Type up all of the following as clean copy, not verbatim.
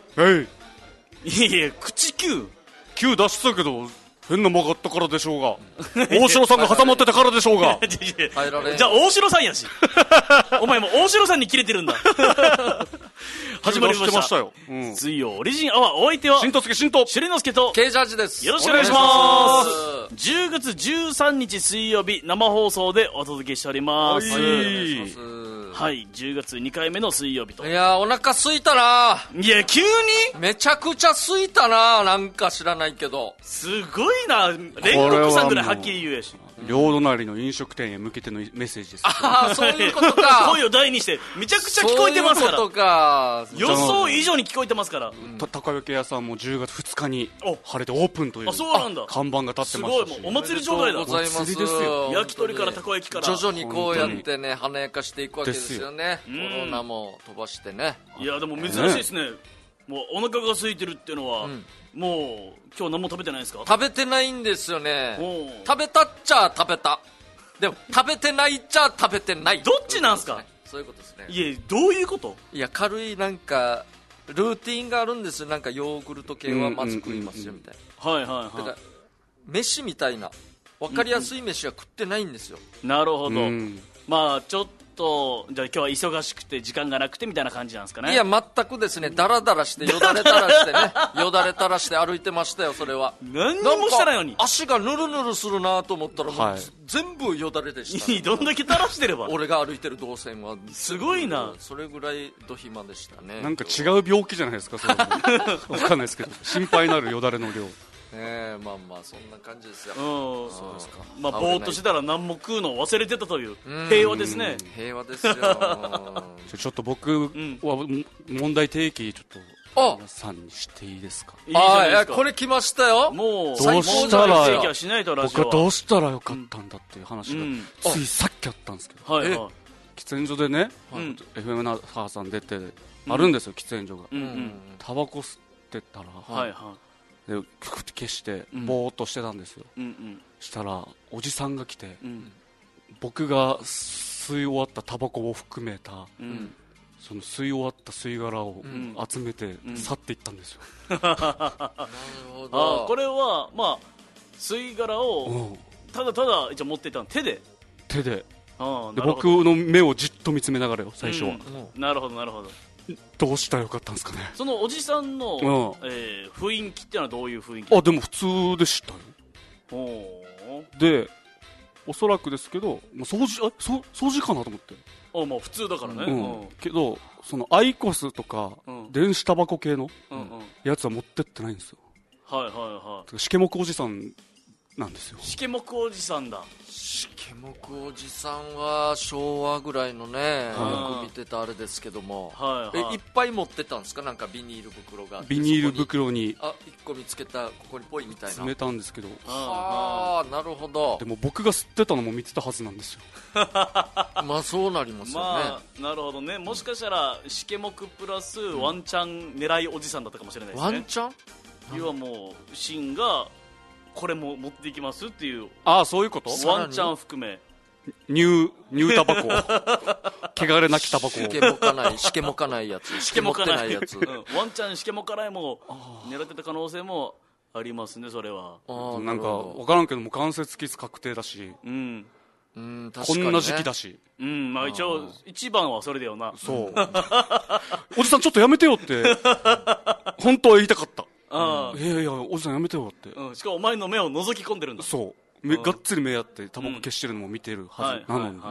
いや口9 出してたけど変な曲がったからでしょうが大城さんが挟まってたからでしょうがじゃあ大城さんやしお前も大城さんにキレてるんだ始まりました、水曜オリジンアワー、お相手はしんとすけしんとしゅりのすけとケイジャージです。 よろしくお願いします。10月13日水曜日生放送でお届けしております。はい、10月2回目の水曜日と。 いやお腹空いたな。 いや急にめちゃくちゃ空いたな。なんか知らないけどすごいな。煉獄さんぐらいはっきり言うやし、 両隣の飲食店へ向けてのメッセージです。 ああそういうことか声を大にしてめちゃくちゃ聞こえてますから。 そういうことか。 予想以上に聞こえてますから。 たこ焼き屋さんも10月2日に晴れてオープンという看板が立ってましたし、 すごい、もうお祭り状態だ。 お祭りですよ。焼き鳥からたこ焼きから徐々にこうやってね華やかしていくわけですよね。コロナも飛ばしてね。 いやでも珍しいですね。もうお腹が空いてるっていうのは、もう今日何も食べてないですか？ 食べてないんですよね。食べたっちゃ食べた。でも食べてないっちゃ食べてない。 どっちなんすか？ そういうことですね。 いやどういうこと？ いや軽いなんかルーティンがあるんですよ。なんかヨーグルト系はまず食いますよみたいな。 はいはいはい。 だから飯みたいな分かりやすい飯は食ってないんですよ。 なるほど。まあちょっとじゃあ今日は忙しくて時間がなくてみたいな感じなんですかね。 いや全くですね。ダラダラしてよだれ垂らしてねよだれ垂らして歩いてましたよ。それは何にもしてないのに足がヌルヌルするなと思ったらもう、全部よだれでした、 ね、どんだけ垂らしてれば俺が歩いてる動線はすごいな。 それぐらいド暇でしたね。 なんか違う病気じゃないですかそれ。分かんないですけど心配になるよだれの量。 まあまあそんな感じですよ。 そうですか。まあぼーっとしてたら何も食うのを忘れてたという平和ですね。 平和ですよちょっと僕は問題提起ちょっと皆さんにしていいですか？ いいじゃないですか。 これ来ましたよ。 もうどうしたら提起はしないとラジオは。 僕はどうしたらよかったんだっていう話がついさっきあったんですけど、喫煙所でね、FM 那覇さん出てあるんですよ、喫煙所が。タバコ吸ってたらで消してぼーっとしてたんですよ。したらおじさんが来て、僕が吸い終わったタバコを含めた、その吸い終わった吸い殻を集めて去っていったんですよ。 なるほど。 これはまあ吸い殻をただただ一応持っていたの手でで僕の目をじっと見つめながらよ最初は。 なるほどなるほど。 どうしたらよかったんですかね。 そのおじさんの雰囲気ってのはどういう雰囲気？ でも普通でしたよ。でおそらくですけど掃除かなと思って。 まあ普通だからね。 けどそのアイコスとか電子タバコ系のやつは持ってってないんですよ。 はいはいはい。 しけもくおじさんなんですよ。 しけもくおじさんだ。 しけもくおじさんは昭和ぐらいのね、よく見てたあれですけども、いっぱい持ってたんですか？なんかビニール袋があって、 ビニール袋に 1個見つけたここにぽいみたいな詰めたんですけど、 なるほど。 でも僕が吸ってたのも見てたはずなんですよ。 まあそうなりますよね。 なるほどね。もしかしたらしけもくプラスワンチャン狙いおじさんだったかもしれないですね。 ワンチャン？ 要はもうシンがこれも持っていきますっていう。 そういうこと？ ワンチャン含めニュータバコ汚れなきタバコ、 しけもかないやつ、 しけもかないやつワンチャンしけもかないも狙ってた可能性もありますね。それはなんか分からんけども関節キス確定だし、こんな時期だし、 まあ一応一番はそれだよな。 そうおじさんちょっとやめてよって本当は言いたかった。いやおじさんやめてよって、 しかもお前の目を覗き込んでるんだ。 そうがっつり目やってタバコ消してるのも見てるはずなのに、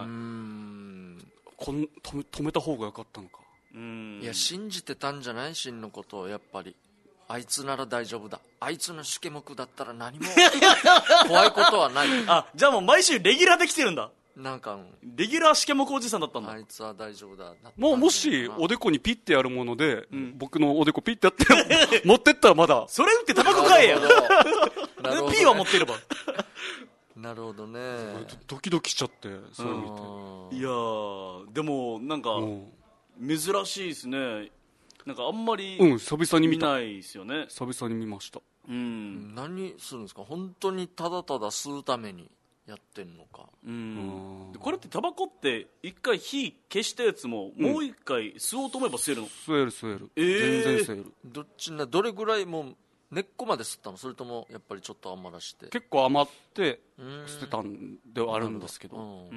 止めた方が良かったのか。 いや信じてたんじゃない？シンのことを。やっぱりあいつなら大丈夫だ、あいつのしけもくだったら何も怖いことはない。 じゃあもう毎週レギュラーできてるんだ。 なんかレギュラーしけもくおじさんだったんだ。 あいつは大丈夫だ。 もしおでこにピッてやるもので、僕のおでこピッてやって持ってったらまだそれ打ってタバコ買えや。ピーは持ってれば。 なるほどね。 ドキドキしちゃってそれ見て。 いやでもなんか珍しいですね。なんかあんまり久々に見ないですよね。 久々に見ました。 何するんですか？本当にただただ吸うためにやってんのか。 これってタバコって一回火消したやつももう一回吸おうと思えば吸えるの？ 吸える、全然吸える。 どれぐらいもう根っこまで吸ったの？それともやっぱりちょっと余らして？ 結構余って捨てたんではあるんですけど、不思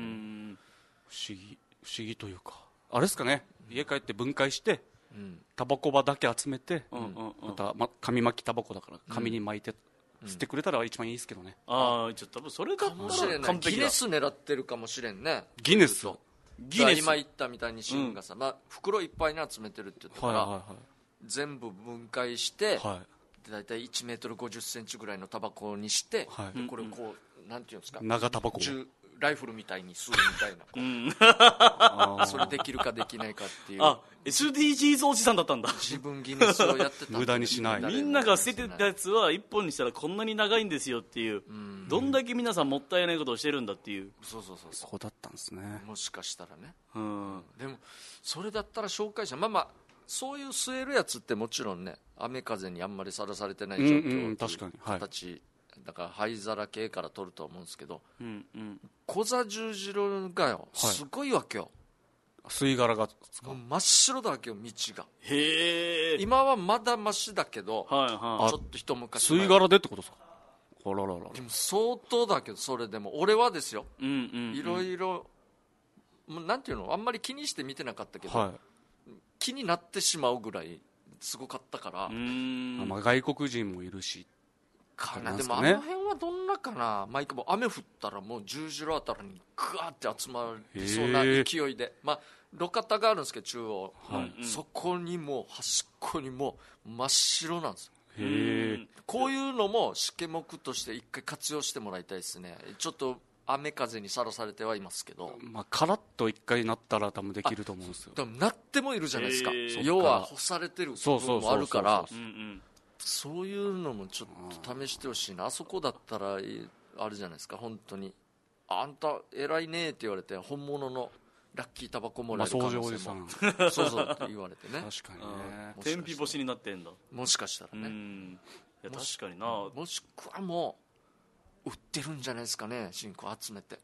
議というか、あれですかね、家帰って分解してタバコ葉だけ集めて、また紙巻きタバコだから紙に巻いて吸ってくれたら一番いいですけどね。 ああ、じゃあ多分それだったら完璧だ。 ギネス狙ってるかもしれんね。 ギネス今言ったみたいにシンがさ、袋いっぱいに集めてるって言ったから、全部分解して、だいたい1メートル50センチぐらいのタバコにして、これをこうなんていうんですか、 長タバコライフルみたいに吸うみたいな、それできるかできないかっていう。 SDGs おじさんだったんだ。 自分ギネスをやってた。 無駄にしない。 みんなが捨ててたやつは1本にしたらこんなに長いんですよっていう、どんだけ皆さんもったいないことをしてるんだっていう。 そうだったんですね。 もしかしたらね。でもそれだったら紹介者、そういう吸えるやつってもちろんね、雨風にあんまりさらされてない状況、 確かに、 形だから灰皿系から取ると思うんですけど、小座十字路がよ、すごいわけよ。 吸い殻が真っ白だわけよ、道が。 へえ。 今はまだマシだけど、ちょっと一昔前。 吸い殻でってことですか？ でも相当だけど、それでも俺はですよ、いろいろなんていうの、あんまり気にして見てなかったけど、気になってしまうぐらいすごかったから。 外国人もいるしかな。でもあの辺はどんなかな。雨降ったらもう十字路あたりにグワーって集まりそうな勢いで、路肩があるんですけど中央、そこにも端っこにも真っ白なんですよ。こういうのも試験目として一回活用してもらいたいですね。ちょっと雨風にさらされてはいますけど、 カラッと一回なったら多分できると思うんですよ。 でもなってもいるじゃないですか。要は干されてる部分もあるから、そういうのもちょっと試してほしいな。あそこだったらあるじゃないですか、本当にあんた偉いねって言われて本物のラッキータバコもらえる可能性も、そうって言われてね。 確かにね。 天日干しになってんだ、 もしかしたらね。 いや確かにな。 もしくはもう売ってるんじゃないですかね、新興集めて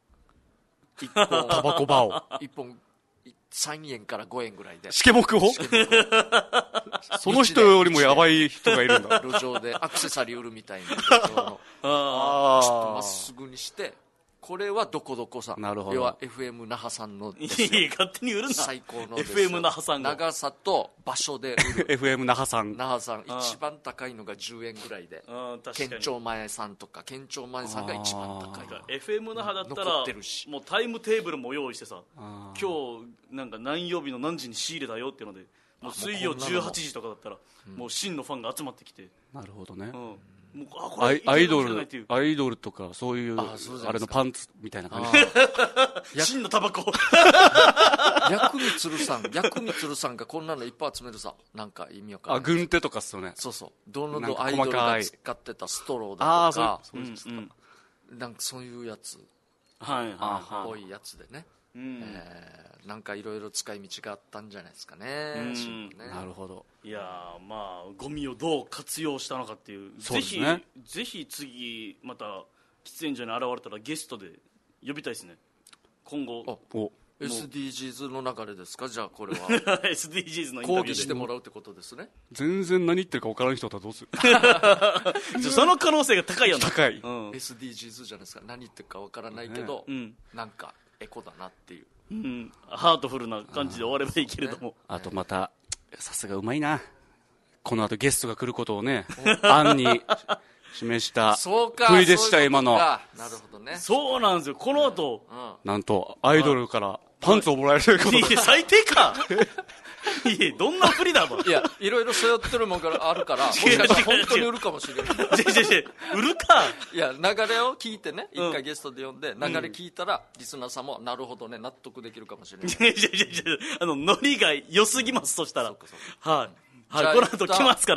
1本タバコバを 1本3円から5円ぐらいで試験目をその人よりもやばい人がいるんだ。 路上でアクセサリー売るみたいな路上のちょっとまっすぐにして、これはどこどこさん、要は FM 那覇さんのですよ。 勝手に売るな。 最高のですよ。 FM 那覇さんが長さと場所で売る FM 那覇さん一番高いのが10円ぐらいで、県庁前さんとか県庁前さんが一番高い。 FM 那覇だったらもうタイムテーブルも用意してさ、今日なんか何曜日の何時に仕入れだよっていうので、もう水曜18時とかだったらもう真のファンが集まってきて。 なるほどね。 アイドルとかそういうあれのパンツみたいな感じ。真のタバコ。 薬味鶴さんがこんなのいっぱい集めるさ。なんか意味わかんない。 軍手とかっすよね。 そうどのアイドルが使ってたストローだとか、なんかそういうやつっぽいやつでね、なんかいろいろ使い道があったんじゃないですかね。 なるほど。 いやゴミをどう活用したのかっていう、ぜひ次また喫煙所に現れたらゲストで呼びたいですね、今後。 SDGs の流れですか、じゃあこれは。 SDGs のインタビューで講義してもらうってことですね。 全然何言ってるか分からん人だったらどうするその可能性が高いよね。 高い。 SDGs じゃないですか。何言ってるか分からないけど、なんかエコだなっていう、 ハートフルな感じで終わればいいけれども、 あとまたさすがうまいな、この後ゲストが来ることをね案に示した振りでした。今の。 なるほどね。 そうなんですよ。この後、 なんとアイドルからパンツをもらえることが。 最低か。いや、どんな振りだろ。 いや、いろいろ背負ってるもんがあるから、もしかしたら本当に売るかもしれない。 売るか。 いや、流れを聞いてね、一回ゲストで呼んで、流れ聞いたら、リスナーさんもなるほどね、納得できるかもしれない。 ノリが良すぎます、そしたら。はい、この後来ますから。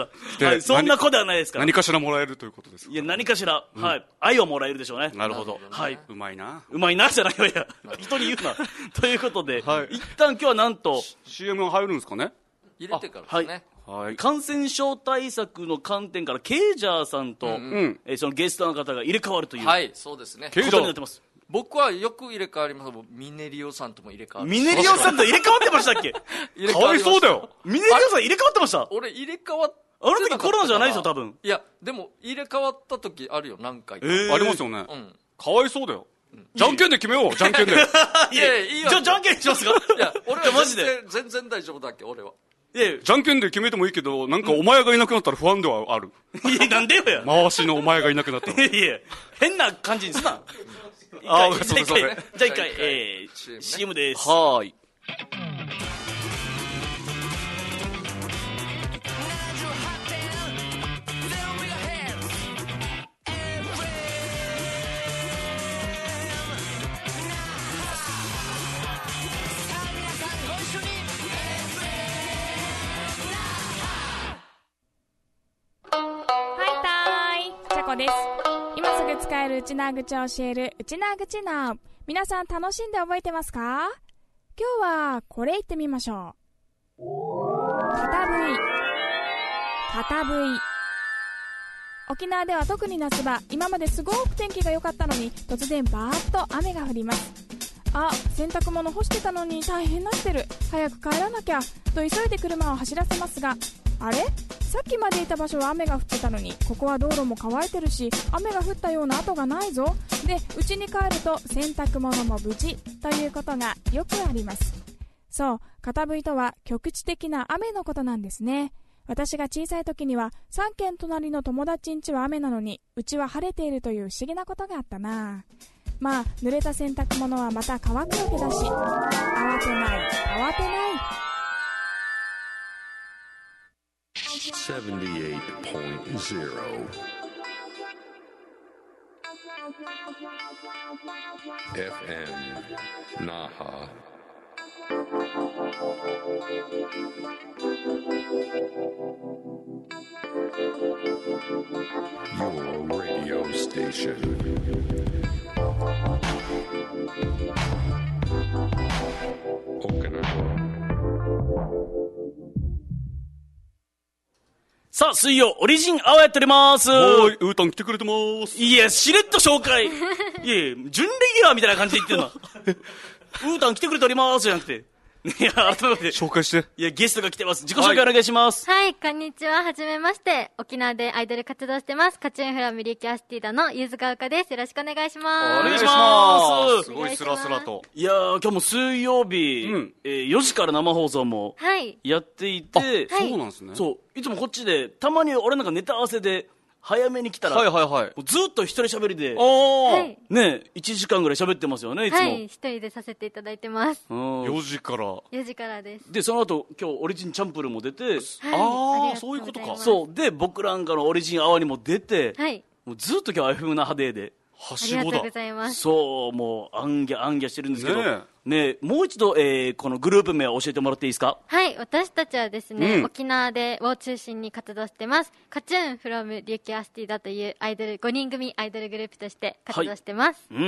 そんな子ではないですから。 何かしらもらえるということですか。 いや、何かしら、愛をもらえるでしょうね。 なるほど。 はい。 うまいなじゃないわや。人に言うな。ということで、一旦今日はなんと CM が入るんですかね。 入れてからですね。 感染症対策の観点からケイジャーさんとそのゲストの方が入れ替わるという。 はい、そうですね。 ことになってます。 僕はよく入れ替わります。ミネリオさんとも入れ替わる。 ミネリオさんと入れ替わってましたっけ？ かわいそうだよ。 ミネリオさん入れ替わってました？ 俺入れ替わってあの時コロナじゃないですよ、多分。 いや、でも入れ替わった時あるよ、何回か。 ありますよね。 うん。 かわいそうだよ。じゃんけんで決めよう、じゃんけんで。 いやいや、じゃんけんしますか？ いや、俺はマジで全然大丈夫だっけ、俺は。 じゃんけんで決めてもいいけど、なんかお前がいなくなったら不安ではある。 いや、なんでよや。 回しのお前がいなくなったら。 いや、変な感じにすな。 あ、そうです。 じゃあ一回、CM です。 はーい。 です。今すぐ使える内縄口を教える内縄口な。皆さん楽しんで覚えてますか？今日はこれ言ってみましょう。片笛。片笛。沖縄では特に夏場、今まですごく天気が良かったのに突然バーッと雨が降ります。あ、洗濯物干してたのに大変なってる、早く帰らなきゃと急いで車を走らせますが、あれ、さっきまでいた場所は雨が降ってたのに、ここは道路も乾いてるし雨が降ったような跡がないぞ。で、家に帰ると洗濯物も無事ということがよくあります。そう、片吹とは局地的な雨のことなんですね。私が小さい時には3軒隣の友達ん家は雨なのにうちは晴れているという不思議なことがあったな。まあ、濡れた洗濯物はまた乾くわけだし、慌てない慌てない。 78.0 FM Naha. Your radio station. Okinawa. さあ、水曜オリジンアワーやっております。 おーい、ウータン来てくれてます。 いや、しれっと紹介。いやいや、準レギュラーみたいな感じで言ってるの。ウータン来てくれておりますじゃなくて。いや、改めて。 紹介して。 いや、ゲストが来てます。自己紹介お願いします。 はい、こんにちは。はじめまして。沖縄でアイドル活動してます。カチューンフラムリューキャスティーダのゆずかうかです。よろしくお願いします。 お願いします。 すごいスラスラと。 いやー、今日も水曜日、4時から生放送もやっていて、はい、 そうなんですね。 そう、いつもこっちで、たまに俺なんかネタ合わせで、早めに来たら、 はいはいはい、 もうずっと一人喋りで、 はい、 ね、1時間ぐらい喋ってますよね、いつも。 はい、一人でさせていただいてます。 4時から。 4時からです。 で、その後、今日オリジンチャンプルーも出て、はい、 ああ、そういうことか。そう。で、僕らんかのオリジンアワーにも出て、 はい、 もうずっと今日は FM 那覇デーで、 はしごだ。 ありがとうございます。 そう、もう、あんぎゃしてるんですけど、ね、もう一度、このグループ名を教えてもらっていいですか？ はい、私たちはですね、沖縄でを中心に活動してます。カチューンフロムリューキャスティーダというアイドル、5人組アイドルグループとして活動してます。 はい、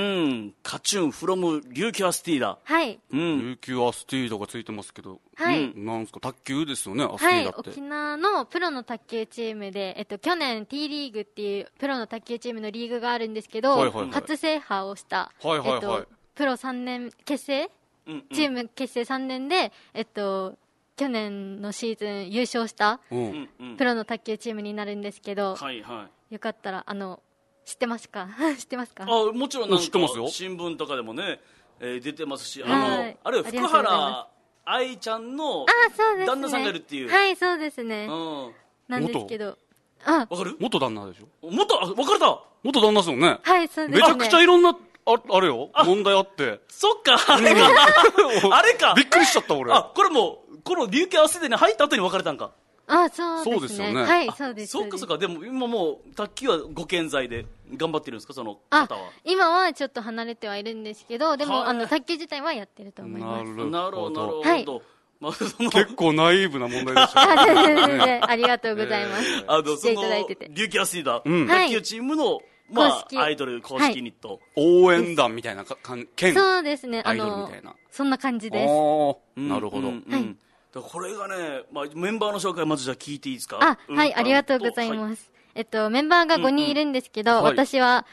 カチューンフロムリューキャスティーダ。 はい。 リューキャスティーダがついてますけど、 はい。 なんすか、卓球ですよね、アスティーダって。 はい、沖縄のプロの卓球チームで、去年 T リーグっていうプロの卓球チームのリーグがあるんですけど、はいはいはい、初制覇をした、 はいはいはい、 プロ3年結成、チーム結成3年で、去年のシーズン優勝したプロの卓球チームになるんですけど、 はいはい、 よかったら知ってますか？知ってますか？ あ、もちろんなんか知ってますよ。 新聞とかでもね、出てますし、あれは福原愛ちゃんの旦那さんがいるっていう。 はい、そうですね。なんですけど、 わかる？ 元旦那でしょ。 分かれた。 元旦那ですよね。 はい、そうですね。 めちゃくちゃいろんなあれよ、問題あって。 そっか、あれか。あれか。 びっくりしちゃった、俺。 あ、これもう、この琉球合わせでね、入った後に別れたんか。 あ、そうですね。はい、そうです。 そっかそっか。でも今もう、卓球はご健在で頑張ってるんですか、その方は。 今はちょっと離れてはいるんですけど、でも、卓球自体はやってると思います。 なるほど。 はい。 結構ナイーブな問題でしたね。 全然、ありがとうございます。していただいてて。 琉球アスリーダー、卓球チームの、まあ、アイドル公式ユニット、 応援団みたいな兼そうですね、 アイドルみたいな、 そんな感じです。 なるほど。 これがね、メンバーの紹介まずじゃあ聞いていいですか？ はい、ありがとうございます。メンバーが5人いるんですけど、私は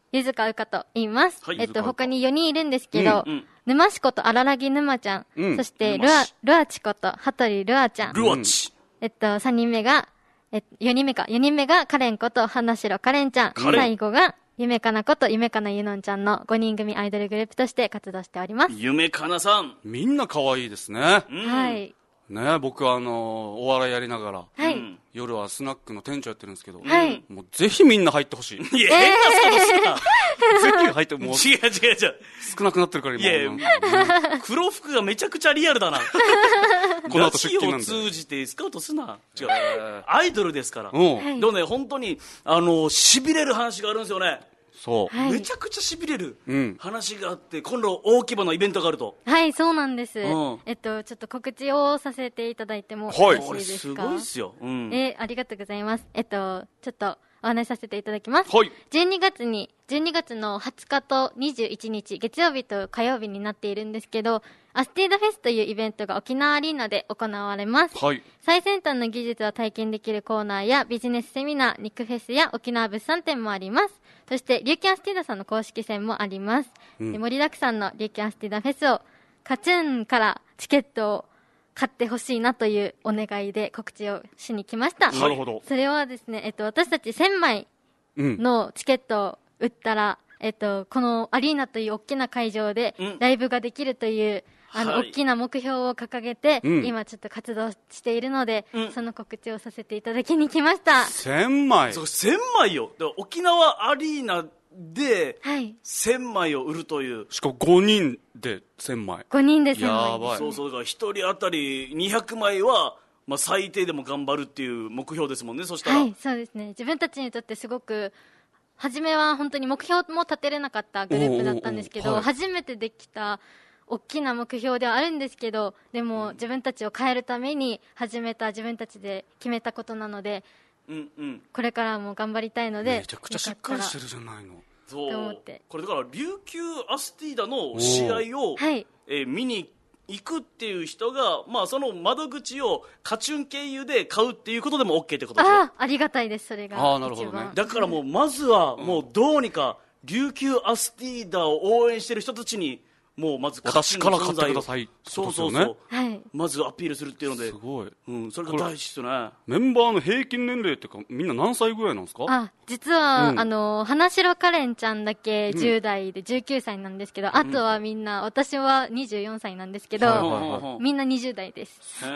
ゆずかうかと言います。 はい他に4人いるんですけど、沼しこと荒らぎ沼ちゃん、そしてルアチこと羽鳥ルアちゃん。 ルアチ。 3人目が、4人目がカレンこと花城カレンちゃん。最後が、夢かなこと夢かなゆのんちゃんの5人組アイドルグループとして活動しております。 夢かなさん。 みんな可愛いですね。 はい。 ね、僕お笑いやりながら、 はい、 夜はスナックの店長やってるんですけど、 はい、 もうぜひみんな入ってほしい。 いや、変なことすな。 ぜひ入って、もう。違う。少なくなってるから今。 いや、黒服がめちゃくちゃリアルだな。 この後出勤なんで。 ラジオを通じてスカウトすな。違う。アイドルですから。でもね、本当に、痺れる話があるんですよね。 そう、 はい、 めちゃくちゃ痺れる話があって、今度大規模なイベントがあると。 はい、そうなんです。ちょっと告知をさせていただいてもよろしいですか？ すごいっすよ。 ありがとうございます。ちょっとお話しさせていただきます。 はい。 12月の20日と21日、月曜日と火曜日になっているんですけど、アスティーダフェスというイベントが沖縄アリーナで行われます。 はい。 最先端の技術を体験できるコーナーやビジネスセミナー、肉フェスや沖縄物産展もあります。そして琉球アスティーダさんの公式戦もあります。で盛りだくさんの琉球アスティーダフェスをカチュンからチケットを買ってほしいなというお願いで告知をしに来ました。 なるほど。 それはですね、私たち1000枚のチケットを売ったら、このアリーナという大きな会場でライブができるという、大きな目標を掲げて、今ちょっと活動しているので、その告知をさせていただきに来ました。 1000枚。 そう、1000枚よ。だから沖縄アリーナで1000枚を売るという。 しかも5人で1000枚。 5人で1000枚。 やばい。 そうそう、だから1人当たり200枚は、まあ、最低でも頑張るっていう目標ですもんね。そしたら、 はい、そうですね。自分たちにとってすごく初めは本当に目標も立てれなかったグループだったんですけど、初めてできた大きな目標ではあるんですけど、でも自分たちを変えるために始めた、自分たちで決めたことなので、これからも頑張りたいので、 めちゃくちゃしっかりしてるじゃないの。 そう、これだから琉球アスティーダの試合を、見に行くっていう人が、まあ、その窓口をカチュン経由で買うっていうことでも OK ってことですよ。 ありがたいです。それがなるほどね。 だからもうまずはもうどうにか琉球アスティーダを応援してる人たちにもうまず私から買ってください。 そうそうそう、はい、まずアピールするっていうので、 すごい、 それが大事ですよね。 メンバーの平均年齢っていうかみんな何歳ぐらいなんですか？ 実は、花城カレンちゃんだけ10代で19歳なんですけど、あとはみんな、私は24歳なんですけど、みんな20代です。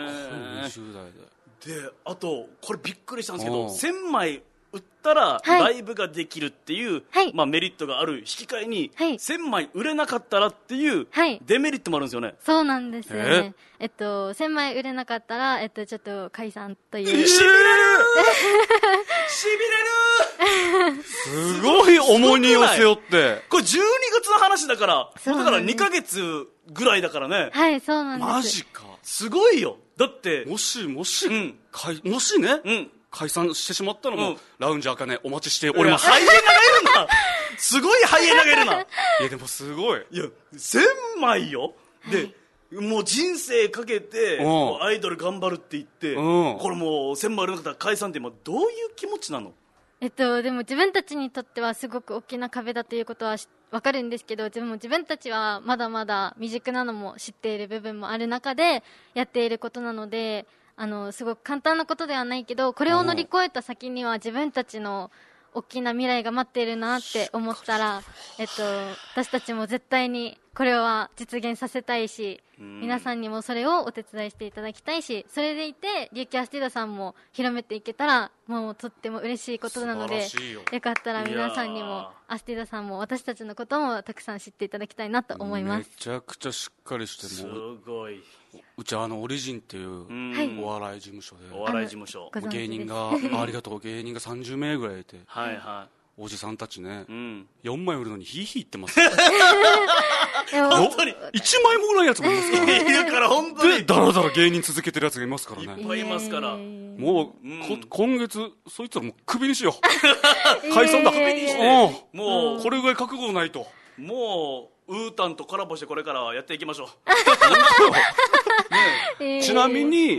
20代で、あとこれびっくりしたんですけど、1000枚売ったらライブができるっていう、まあ、メリットがある引き換えに、1000枚売れなかったらっていうデメリットもあるんですよね。 そうなんですよね。1000枚売れなかったら、ちょっと解散という。 しびれるすごい重荷を背負って。 これ12月の話だから、だから2ヶ月ぐらいだからね。 はい、そうなんです。 マジか。 すごいよ。だって。 もしね、解散してしまったのも、ラウンジあかねお待ちしております。 ハイエナがいるな。すごいハイエナがいるな。いやでもすごい。 いや1000枚よ。で、もう人生かけてアイドル頑張るって言って、これもう1000枚売れなかったら解散って今どういう気持ちなの？ でも自分たちにとってはすごく大きな壁だということは分かるんですけど、でも自分たちはまだまだ未熟なのも知っている部分もある中でやっていることなので、すごく簡単なことではないけど、これを乗り越えた先には自分たちの大きな未来が待っているなって思ったら、私たちも絶対にこれは実現させたいし、皆さんにもそれをお手伝いしていただきたいし、それでいて琉球アスティーダさんも広めていけたらもうとっても嬉しいことなので、よかったら皆さんにもアスティーダさんも私たちのこともたくさん知っていただきたいなと思います。 めちゃくちゃしっかりしてすごい。 うちオリジンっていうお笑い事務所で、 お笑い事務所芸人がありがとう、芸人が30名ぐらいいて、おじさんたちね、4枚売るのにヒーヒー言ってます。 本当に 1枚も売らないやつもいますからね。いるから本当に。 でだらだら芸人続けてるやつがいますからね。 いっぱいいますから。 もう今月そいつらもうクビにしよう。解散だ。 クビにして。 もうこれぐらい覚悟ないと。 もうウータンとコラボしてこれからやっていきましょう。 ちなみに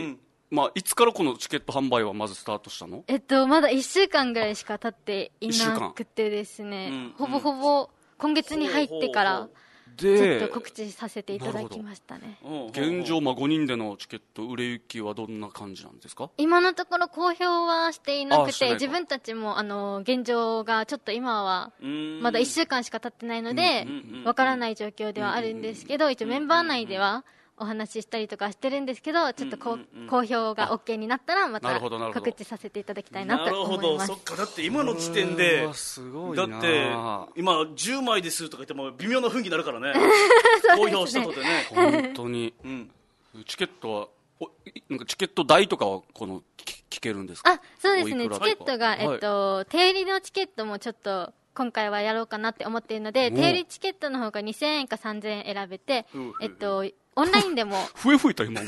いつからこのチケット販売はまずスタートしたの？ まだ1週間ぐらいしか経っていなくてですね、ほぼほぼ今月に入ってからちょっと告知させていただきましたね。 現状、5人でのチケット売れ行きはどんな感じなんですか？ 今のところ公表はしていなくて、自分たちも現状がちょっと今はまだ1週間しか経ってないのでわからない状況ではあるんですけど、一応メンバー内ではお話ししたりとかしてるんですけど、ちょっと公表が OK になったらまた告知させていただきたいなと思います。 なるほど、そっか。だって今の時点ですごいな、 だって今10枚ですとか言っても微妙な雰囲気になるからね公表したとでね本当に、チケットはなんかチケット代とかは聞けるんですか？ そうですね、チケットが、定売りのチケットもちょっと今回はやろうかなって思っているので、定売りチケットの方が2000円か3000円選べて、オンラインでも笛吹いた今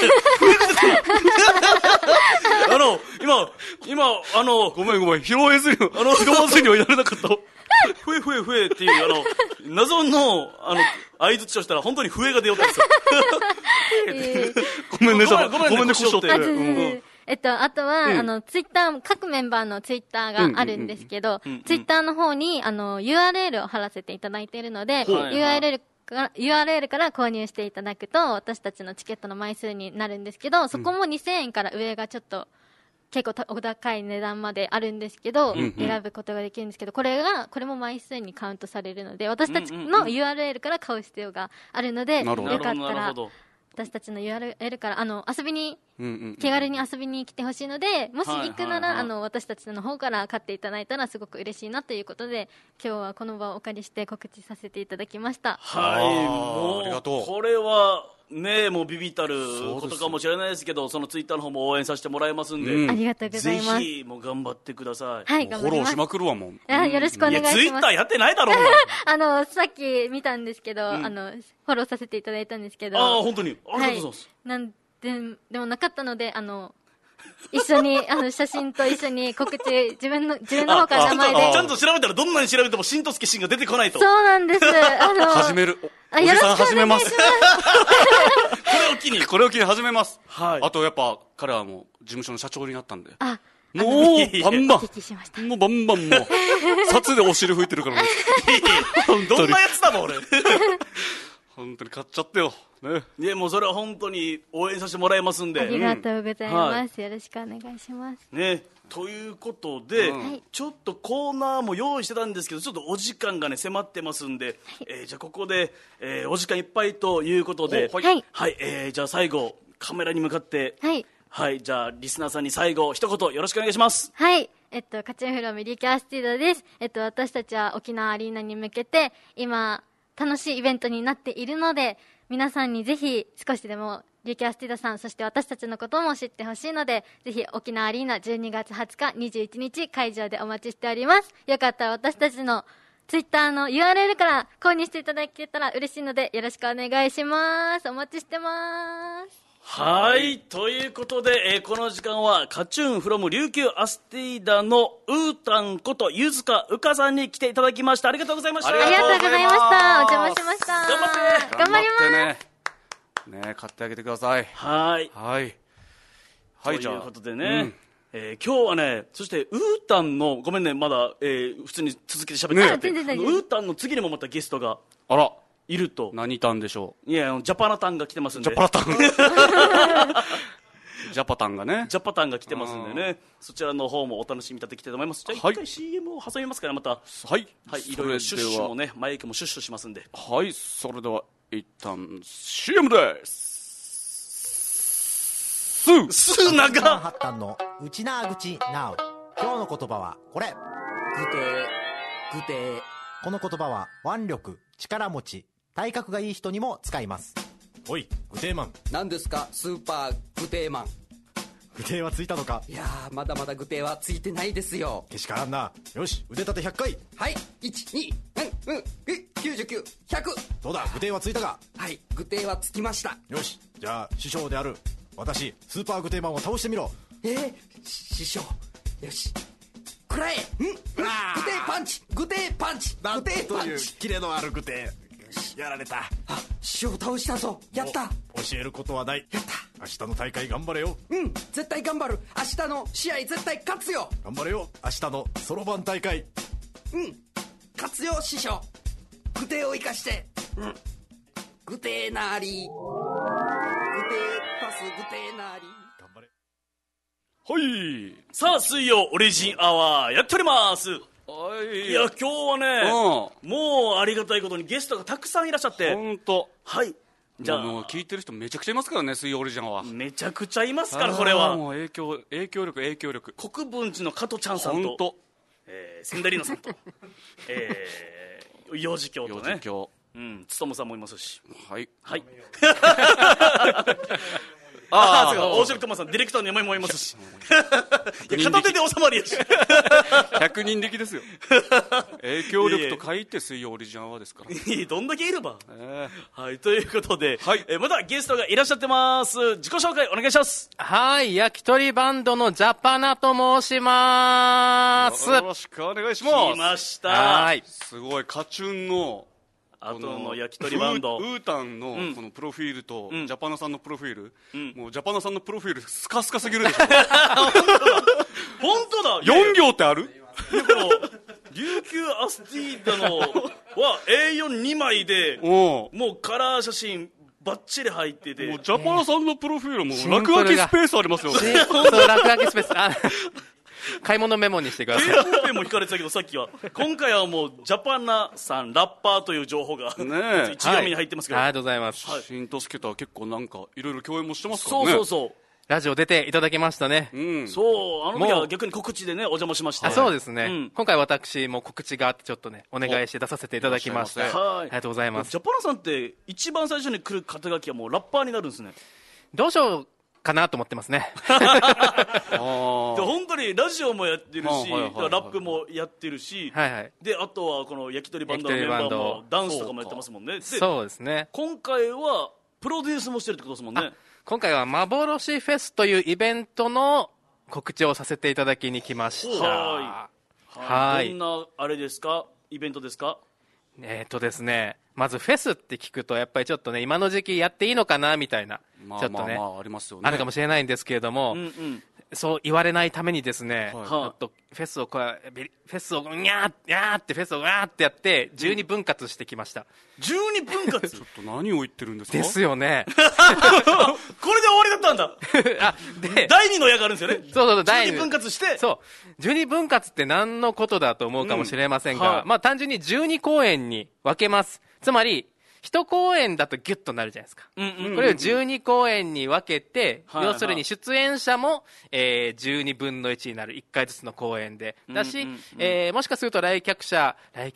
今ごめん拾わずにはやれなかったふえっていう謎の相槌をしたら本当に笛が出よったんですよごめんね腰折ってあとは、ツイッター、各メンバーのツイッターがあるんですけど、ツイッターの方にURL を貼らせていただいているので、URL から購入していただくと私たちのチケットの枚数になるんですけど、そこも2000円から上がちょっと結構お高い値段まであるんですけど、選ぶことができるんですけど、これも枚数にカウントされるので、私たちの URL から買う必要があるので、よかったら私たちの URL から遊びに、気軽に遊びに来てほしいので、もし行くなら、私たちの方から買っていただいたらすごく嬉しいなということで、今日はこの場をお借りして告知させていただきました。 もうありがとう。 これはね、もうビビったることかもしれないですけど、そのツイッターの方も応援させてもらいますんで、 ありがとうございます。 ぜひもう頑張ってください。 はい、頑張ります。 フォローしまくるわもん。 よろしくお願いします。 ツイッターやってないだろさっき見たんですけど、フォローさせていただいたんですけど。 本当にありがとうございます。 でもなかったので、一緒に写真と一緒に告知、自分の方から名前でちゃんと調べたら、どんなに調べてもしんとすけしんが出てこないと。 そうなんです。 始める。おじさん始めます。 これを機に始めます。 はい。 あとやっぱ彼はもう事務所の社長になったんで、もうバンバンもう札でお尻拭いてるからどんなやつだもん俺本当に買っちゃってよね。 いや、もうそれは本当に応援させてもらいますんで。 ありがとうございます。よろしくお願いします。 ね、ということで、ちょっとコーナーも用意してたんですけど、ちょっとお時間がね迫ってますんで、じゃあここで、お時間いっぱいということで、じゃあ最後カメラに向かって、じゃあリスナーさんに最後一言よろしくお願いします。 はい。カチュンフロムリキュアスティードです。私たちは沖縄アリーナに向けて今楽しいイベントになっているので、皆さんにぜひ少しでもリキュアスティードさん、そして私たちのことも知ってほしいので、ぜひ沖縄アリーナ12月20日21日会場でお待ちしております。よかったら私たちのツイッターの URL から購入していただけたら嬉しいので、よろしくお願いします。お待ちしてます。 はい、ということで、この時間はカチューンフロム琉球アスティーダのウータンこと湯塚うかさんに来ていただきました。ありがとうございました。 ありがとうございました。お邪魔しました。 頑張って頑張りますね、買ってあげてください。 はいということでね、今日はね、そしてウータンのごめんね、まだ、普通に続けて喋ってもらって、ウータンの次にもまたゲストがいると。 何タンでしょう。いや、ジャパナタンが来てますんで。 ジャパタンジャパタンがね、 ジャパタンが来てますんでね、そちらの方もお楽しみいただきたいと思います。じゃあ一回 CM を挟みますから、またいろいろシュッシュもね、マイクもシュッシュしますんで。 はい、それでは一旦 CM です。 スー長マンハッタンのうちなーぐちなう。今日の言葉はこれ。ぐてー。この言葉は腕力、力持ち、体格がいい人にも使います。 おい、グテーマン。 何ですかスーパーグテーマン。 グテーはついたのか。 いやー、まだまだグテーはついてないですよ。 けしからんな。よし、腕立て100回。 はい、1、2、99、100。 どうだ、グテーはついたか。 はい、グテーはつきました。 よし、じゃあ師匠である私スーパーグテーマンを倒してみろ。 師匠、よし、くらえ。グテーパンチ、グテーパンチ、 なんというキレのあるグテー。やられた。 師匠倒したぞ。やった。 教えることはない。 やった。 明日の大会頑張れよ。 絶対頑張る。明日の試合絶対勝つよ。 頑張れよ、明日のそろばん大会。 勝つよ師匠。具体を生かして、具体なり、具体パス具体なり。 頑張れ。 はい。さあ、水曜オリジンアワーやっております。いや、今日はね、もうありがたいことにゲストがたくさんいらっしゃって。 本当。 はい。 じゃあもう聞いてる人めちゃくちゃいますからね、水曜オリジンは。 めちゃくちゃいますから、これは。 もう影響力。 国分寺の加藤ちゃんさんと、千田里奈さんと、幼児教とね。勉さんもいますし。 はい。 はい。そうか、大城智さん、ディレクターの山井もいますし。片手で収まりやし。 100人力ですよ。影響力と書いて水曜オリジンアワーですから。 どんだけいれば。はい、ということで、またゲストがいらっしゃってます。自己紹介お願いします。 はい、焼き鳥バンドのジャパナと申します。 よろしくお願いします。 来ました。 はい。すごい、カチュンの、 あとの焼き鳥バンドウータンのこのプロフィールとジャパナさんのプロフィール、もうジャパナさんのプロフィールスカスカすぎるでしょ。 本当だ。 4行ってある？ 琉球アスティーダのは A42 枚でもうカラー写真バッチリ入ってて、 もうジャパナさんのプロフィールも落書きスペースありますよね。 そう、落書きスペース買い物メモにしてください。 携帯も引かれてたけど、さっきは。今回はもうジャパナさんラッパーという情報が一行目に入ってますけど、 ありがとうございます。 新とすけとは結構なんかいろいろ共演もしてますからね。 そうラジオ出ていただきましたね。 そう、あの時は逆に告知でね、お邪魔しました。 そうですね。今回私も告知があってちょっとね、お願いして出させていただきました。ありがとうございます。 ジャパナさんって一番最初に来る肩書きはもうラッパーになるんですね。 どうしようかなと思ってますね。 本当にラジオもやってるし、ラップもやってるし、であとはこの焼き鳥バンドのメンバーもダンスとかもやってますもんね。 そうですね。 今回はプロデュースもしてるってことですもんね。 今回は幻フェスというイベントの告知をさせていただきに来ました。 はい。どんなあれですか？イベントですか？ ですね、まずフェスって聞くとやっぱりちょっとね、今の時期やっていいのかなみたいな、ちょっとね、 ありますよね。 あるかもしれないんですけれども、そう言われないためにですね、フェスをにゃーってフェスをわーってやって12分割してきました。 12分割ちょっと何を言ってるんですか？ ですよね。 これで終わりだったんだ。で第2の矢があるんですよね。 そう第 12分割して。 そう12分割って何のことだと思うかもしれませんが、まあ単純に12公演に分けます。つまり1公演だとギュッとなるじゃないですか。これを12公演に分けて、要するに出演者も、12分の1になる、1回ずつの公演で。だし、もしかすると来客者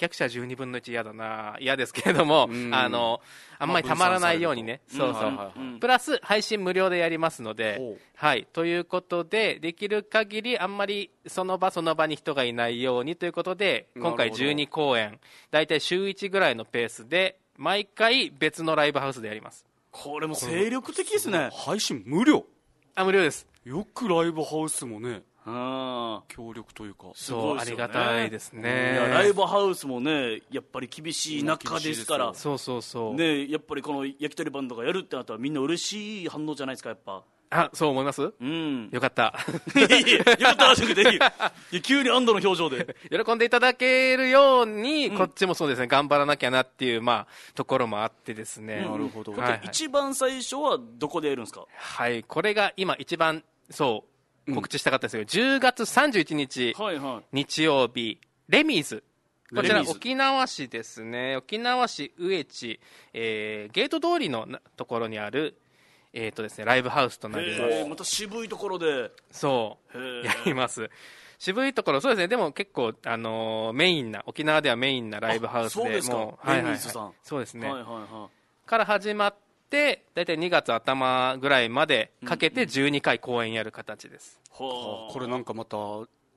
12分の1嫌ですけれども、あんまりたまらないようにね。プラス、配信無料でやりますので、はい。ということで、できる限りあんまりその場に人がいないようにということで、今回12公演、だいたい週1ぐらいのペースで、毎回別のライブハウスでやります。 これも精力的ですね。 配信無料？ 無料です。 よくライブハウスもね、協力というか、 そうありがたいですね。 ライブハウスもね、やっぱり厳しい中ですから、ね、やっぱりこの焼き鳥バンドがやるってなったらみんな嬉しい反応じゃないですか。やっぱそう思います？よかった。 よかったらしくて、急に安堵の表情で喜んでいただけるように、こっちもそうですね、頑張らなきゃなっていうところもあってですね。 なるほど。一番最初はどこでやるんですか？ はい、これが今一番告知したかったんですけど、10月31日日曜日、レミーズ、こちら沖縄市ですね。沖縄市上地、ゲート通りのところにあるですね、ライブハウスとなります。 また渋いところでやります。渋いところ、そうですね。でも結構メインな、沖縄ではメインなライブハウスで、 そうですか。 そうですね。から始まってだいたい2月頭ぐらいまでかけて12回公演やる形です。 これなんかまた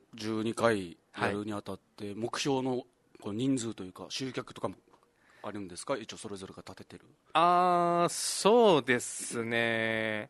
12回やるにあたって目標の人数というか集客とかもあるんですか？一応それぞれが立ててる。 そうですね。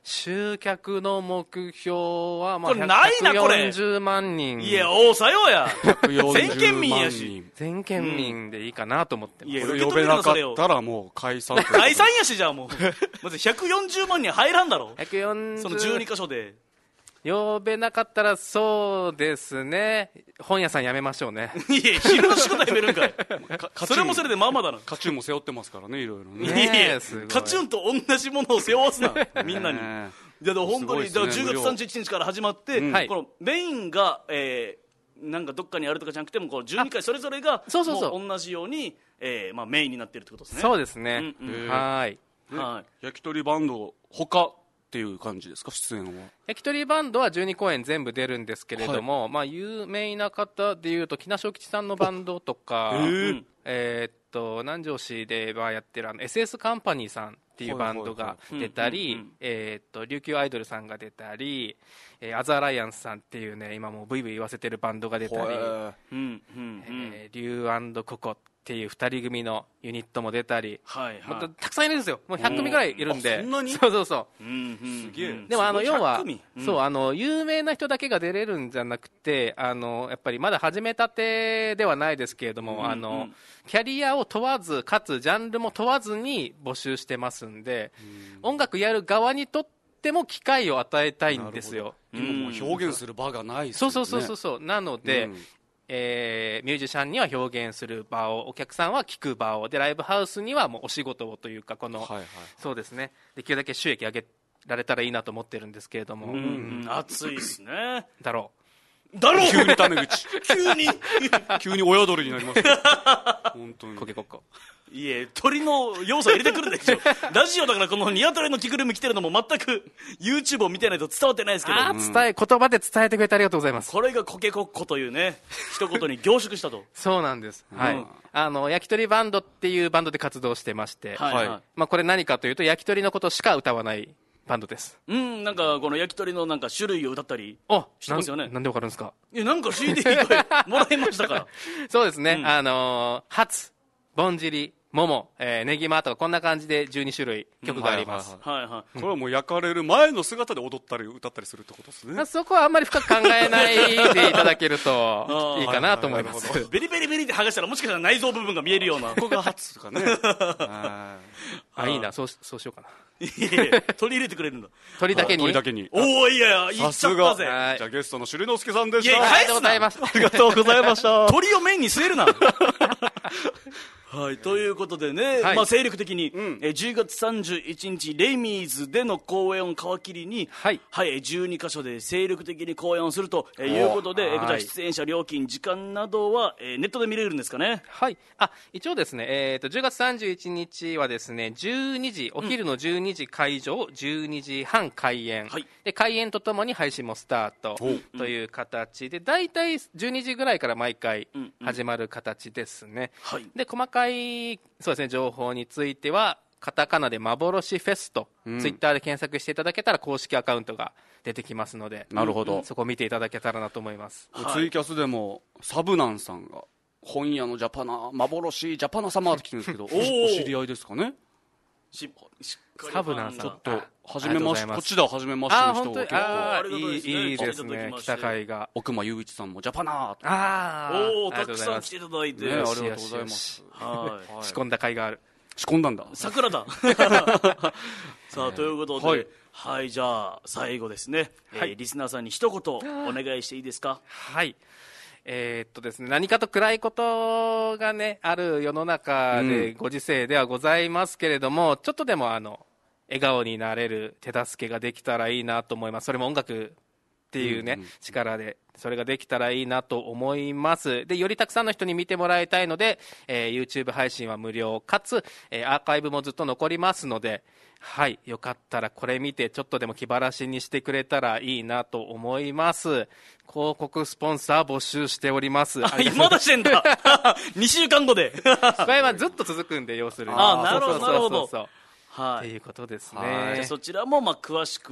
集客の目標は、まあ、 これないなこれ 140万人。 いや大さようや全県民やし全県民でいいかなと思ってます。 これ呼べなかったらもう解散解散やし、じゃあもうまず140万人入らんだろ 140 その12箇所で呼べなかったらそうですね、本屋さんやめましょうね。 いや昼の仕事やめるんかいそれもそれでまあまあだな。 カチューンも背負ってますからね、いろいろね。 いやいやカチューンと同じものを背負わすなみんなに。いやでも本当に、だから10月31日から始まって、このメインが、なんかどっかにあるとかじゃなくてもこの12回それぞれがもう同じようにまあ、メインになってるってことですね。 そうですね、はい、 焼き鳥バンド他っていう感じですか、出演は。 焼き鳥バンドは12公演全部出るんですけれども、まあ、有名な方でいうと木梨小吉さんのバンドとか、南城市でやってるSS カンパニーさんっていうバンドが出たり、琉球アイドルさんが出たり、アザーライアンスさんっていうね、今もうブイブイ言わせてるバンドが出たり、リュー&ココっていう2人組のユニットも出たり、たくさんいるんですよ。もう100組ぐらいいるんで。 そんなに？ そうそうそう。 すげえ。 でも要は、そう有名な人だけが出れるんじゃなくて、やっぱりまだ始めたてではないですけれども、キャリアを問わずかつジャンルも問わずに募集してますんで、音楽やる側にとっても機会を与えたいんですよ。 今もう表現する場がないですよね。 そうなので、ミュージシャンには表現する場を、お客さんは聴く場をで、ライブハウスにはもうお仕事をというか、この、そうですね、できるだけ収益上げられたらいいなと思ってるんですけれども、 熱いですね。 だろう急にタメ口急に親鳥になります本当にコケコッコ。 いえ、鳥の要素入れてくるでしょラジオだからこのニワトリの着ぐるみ着てるのも全く YouTube を見てないと伝わってないですけど、 言葉で伝えてくれてありがとうございます。 これがコケコッコというね一言に凝縮したとそうなんです、はい、焼き鳥バンドっていうバンドで活動してまして、まあ、これ何かというと焼き鳥のことしか歌わないバンドです。 なんかこの焼き鳥のなんか種類を歌ったりしてますよね。 なんでわかるんですか？ いや、なんか CD もらいましたからそうですね、ハツ、ぼんじり、もも、ネギマとかこんな感じで12種類曲があります。 これはもう焼かれる前の姿で踊ったり歌ったりするってことですね。 そこはあんまり深く考えないでいただけるといいかなと思います。 ベリベリベリって剥がしたらもしかしたら内臓部分が見えるようなここがハツとかねいいな、そうしようかな。 鳥入れてくれるんだ。 鳥だけに。 おお、いやいや、言っちゃったぜ。 じゃあゲストのしゅりのすけさんでした。 ありがとうございました。 ありがとうございました。 鳥をメインに据えるなはい、ということでね、まあ、精力的に、10月31日レイミーズでの公演を皮切りに、12カ所で精力的に公演をするということで、こちら出演者料金時間などは、ネットで見れるんですかね。 はい、一応ですね、10月31日はですね、12時、お昼の12時会場、12時半開演、で開演とともに配信もスタートという形で、だいたい12時ぐらいから毎回始まる形ですね。で細かいそうですね、情報についてはカタカナで幻フェスと、ツイッターで検索していただけたら公式アカウントが出てきますので、 なるほど、 そこを見ていただけたらなと思います。 ツイキャスでもサブナンさんが今夜のジャパナ幻ジャパナ様って聞くんですけどお知り合いですかね。 サブナンさん、 ちょっと初めましてこっちでは初めましての人が結構いいですね、来た回が奥間雄一さんもジャパナーたくさん来ていただいて、 ありがとうございます。 仕込んだ回がある。 仕込んだんだ、 桜ださあということで、じゃあ最後ですね、リスナーさんに一言お願いしていいですか。 ですね、何かと暗いことがねある世の中で、ご時世ではございますけれども、ちょっとでも笑顔になれる手助けができたらいいなと思います。それも音楽っていうね、力でそれができたらいいなと思います。でよりたくさんの人に見てもらいたいので、YouTube 配信は無料かつ、アーカイブもずっと残りますので、よかったらこれ見てちょっとでも気晴らしにしてくれたらいいなと思います。広告スポンサー募集しております。 まだしてんだ2週間後でこれはずっと続くんで、要するに。 なるほどなるほど、 っていうことですね。 そちらも詳しくは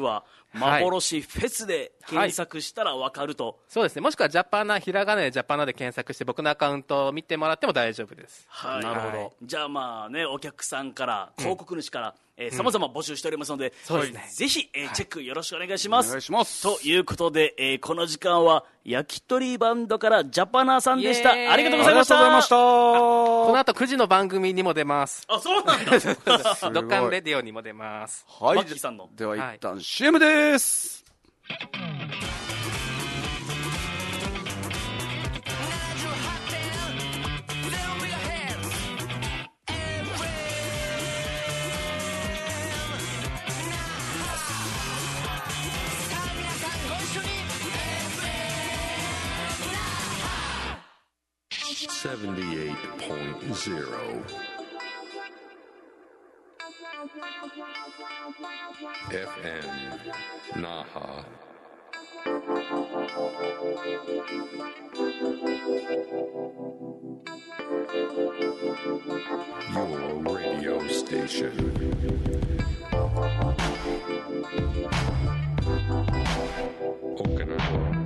幻フェスで検索したら分かると、 そうですね。もしくはジャパナ、ひらがなでジャパナで検索して僕のアカウントを見てもらっても大丈夫です。 はい、なるほど。じゃあまあね、お客さんから広告主からさまざま募集しておりますので、 そうですね、 ぜひチェックよろしくお願いします。 お願いします。 ということで、この時間は焼き鳥バンドからジャパナさんでした。ありがとうございました。 ありがとうございました。 この後9時の番組にも出ます。 あ、そうなんだ。 ドッカンレディオにも出ます。 はい。 マッキーさんの。 では一旦 CM です。 78.0 FM Naha. Your radio station. Okinawa.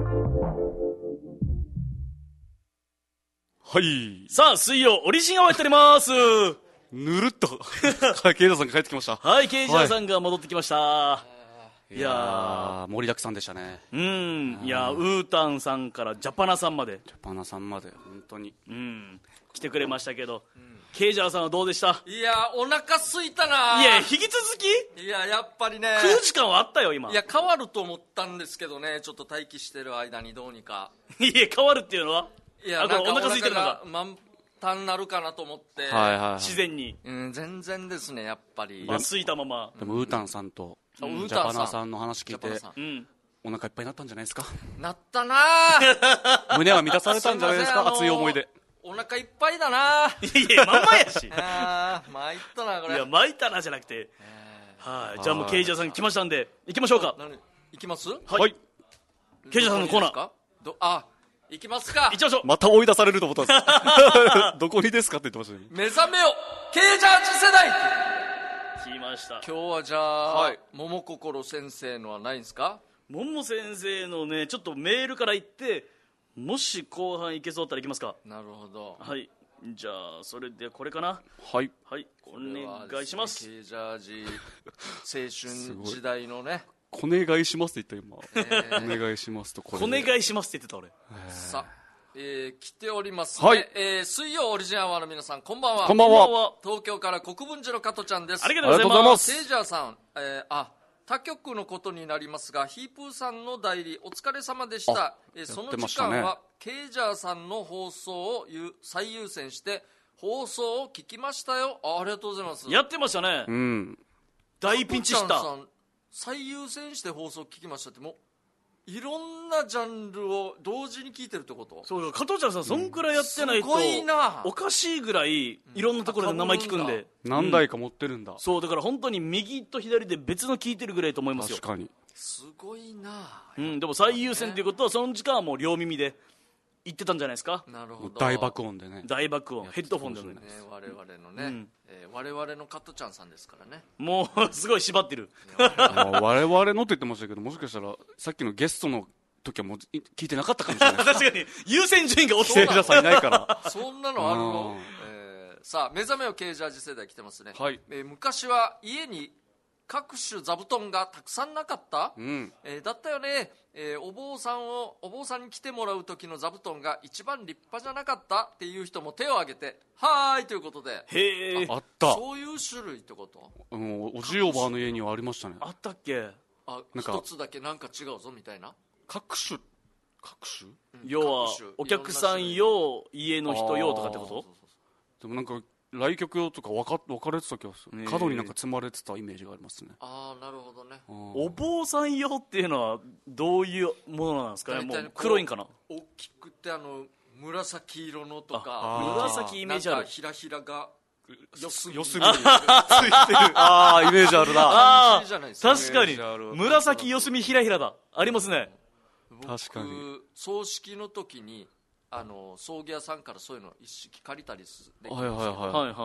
はい。 さあ、水曜オリジンが終わっております。 ぬるっとケイジャーさんが帰ってきました。 はい、ケイジャーさんが戻ってきました。 いやー、盛りだくさんでしたね。 いや、ウータンさんからジャパナさんまで。 ジャパナさんまで、本当に。 来てくれましたけど、ケイジャーさんはどうでした？ いや、お腹すいたな。 いや、引き続き？ いや、やっぱりね。 食う時間はあったよ、今。 いや、変わると思ったんですけどね、ちょっと待機してる間にどうにか。 いや、変わるっていうのは？ いや、なんかお腹空いてるのか満タンなるかなと思って、 自然に、 全然ですね、やっぱり空いたまま。 でもウータンさんとジャパナさんの話聞いてお腹いっぱいになったんじゃないですか？ なったな胸は満たされたんじゃないですか？熱い思いでお腹いっぱいだないや、まんまやし参ったな、これ。 いや、参ったなじゃなくて、じゃあもうケイジャーさん来ましたんで行きましょうか。 行きます？ はい。ケイジャーさんのコーナー、 行きますか。 行きましょう。 また追い出されると思ったんですどこにですかって言ってましたね。 目覚めよケイジャー次世代。 来ました。 今日はじゃあ、桃心先生のはないんですか？ 桃先生のね、ちょっとメールから言って、もし後半いけそうだったらいきますか？ なるほど。 はい、じゃあそれでこれかな。 はいはい、お願いします。 ケイジャージ青春時代のねお願いしますって言った今、お願いしますとお願いしますって言ってた俺。 さあ、来ておりますね。はい、水曜オリジンアワーの皆さん、こんばんは。 こんばんは。 東京から国分寺の加トちゃんです。 ありがとうございます。 ケイジャーさん、他局のことになりますが、ヒープーさんの代理お疲れ様でした。その時間はケイジャーさんの放送を最優先して放送を聞きましたよ。ありがとうございます。 やってましたね。大ピンチした。 最優先して放送聞きましたって、もういろんなジャンルを同時に聞いてるってこと？ そう加藤ちゃんさん、そんくらいやってないと、 すごいな。 おかしいぐらいいろんなところで名前聞くんで、 何台か持ってるんだ。 そうだから本当に右と左で別の聞いてるぐらいと思いますよ。 確かにすごいな。 でも最優先ということはその時間はもう両耳で言ってたんじゃないですか？ なるほど。 大爆音でね。 大爆音、ヘッドフォンでね。 我々のね、我々の加トちゃんさんですからね。 もうすごい縛ってる。 我々のって言ってましたけど、もしかしたらさっきのゲストの時はもう聞いてなかったかもしれない。 確かに優先順位が落ちてる。ケイジャーさんいないからそんなのあるの？さあ、目覚めよケイジャー次世代来てますね。 はい。 昔は家に各種座布団がたくさんなかった、だったよね。お坊さんに来てもらう時の座布団が一番立派じゃなかったっていう人も手を挙げて、はーいということで。 へー、あった。 そういう種類ってこと？ おじいおばあの家にはありましたね。 あったっけ？ 一つだけなんか違うぞみたいな。 各種、 要はお客さん用、家の人用とかってこと？ でもなんか来客用とか分かれてた気がする。角になんか積まれてたイメージがありますね。 ああ、なるほどね。 お坊さん用っていうのはどういうものなんですかね？もう黒いんかな？ 大きくて紫色のとか、 紫イメージある。 なんかひらひらが四隅についてる。 イメージあるな。 確かに紫四隅ひらひらだ、ありますね。 確かに。 葬式の時に葬儀屋さんからそういうの一式借りたりする。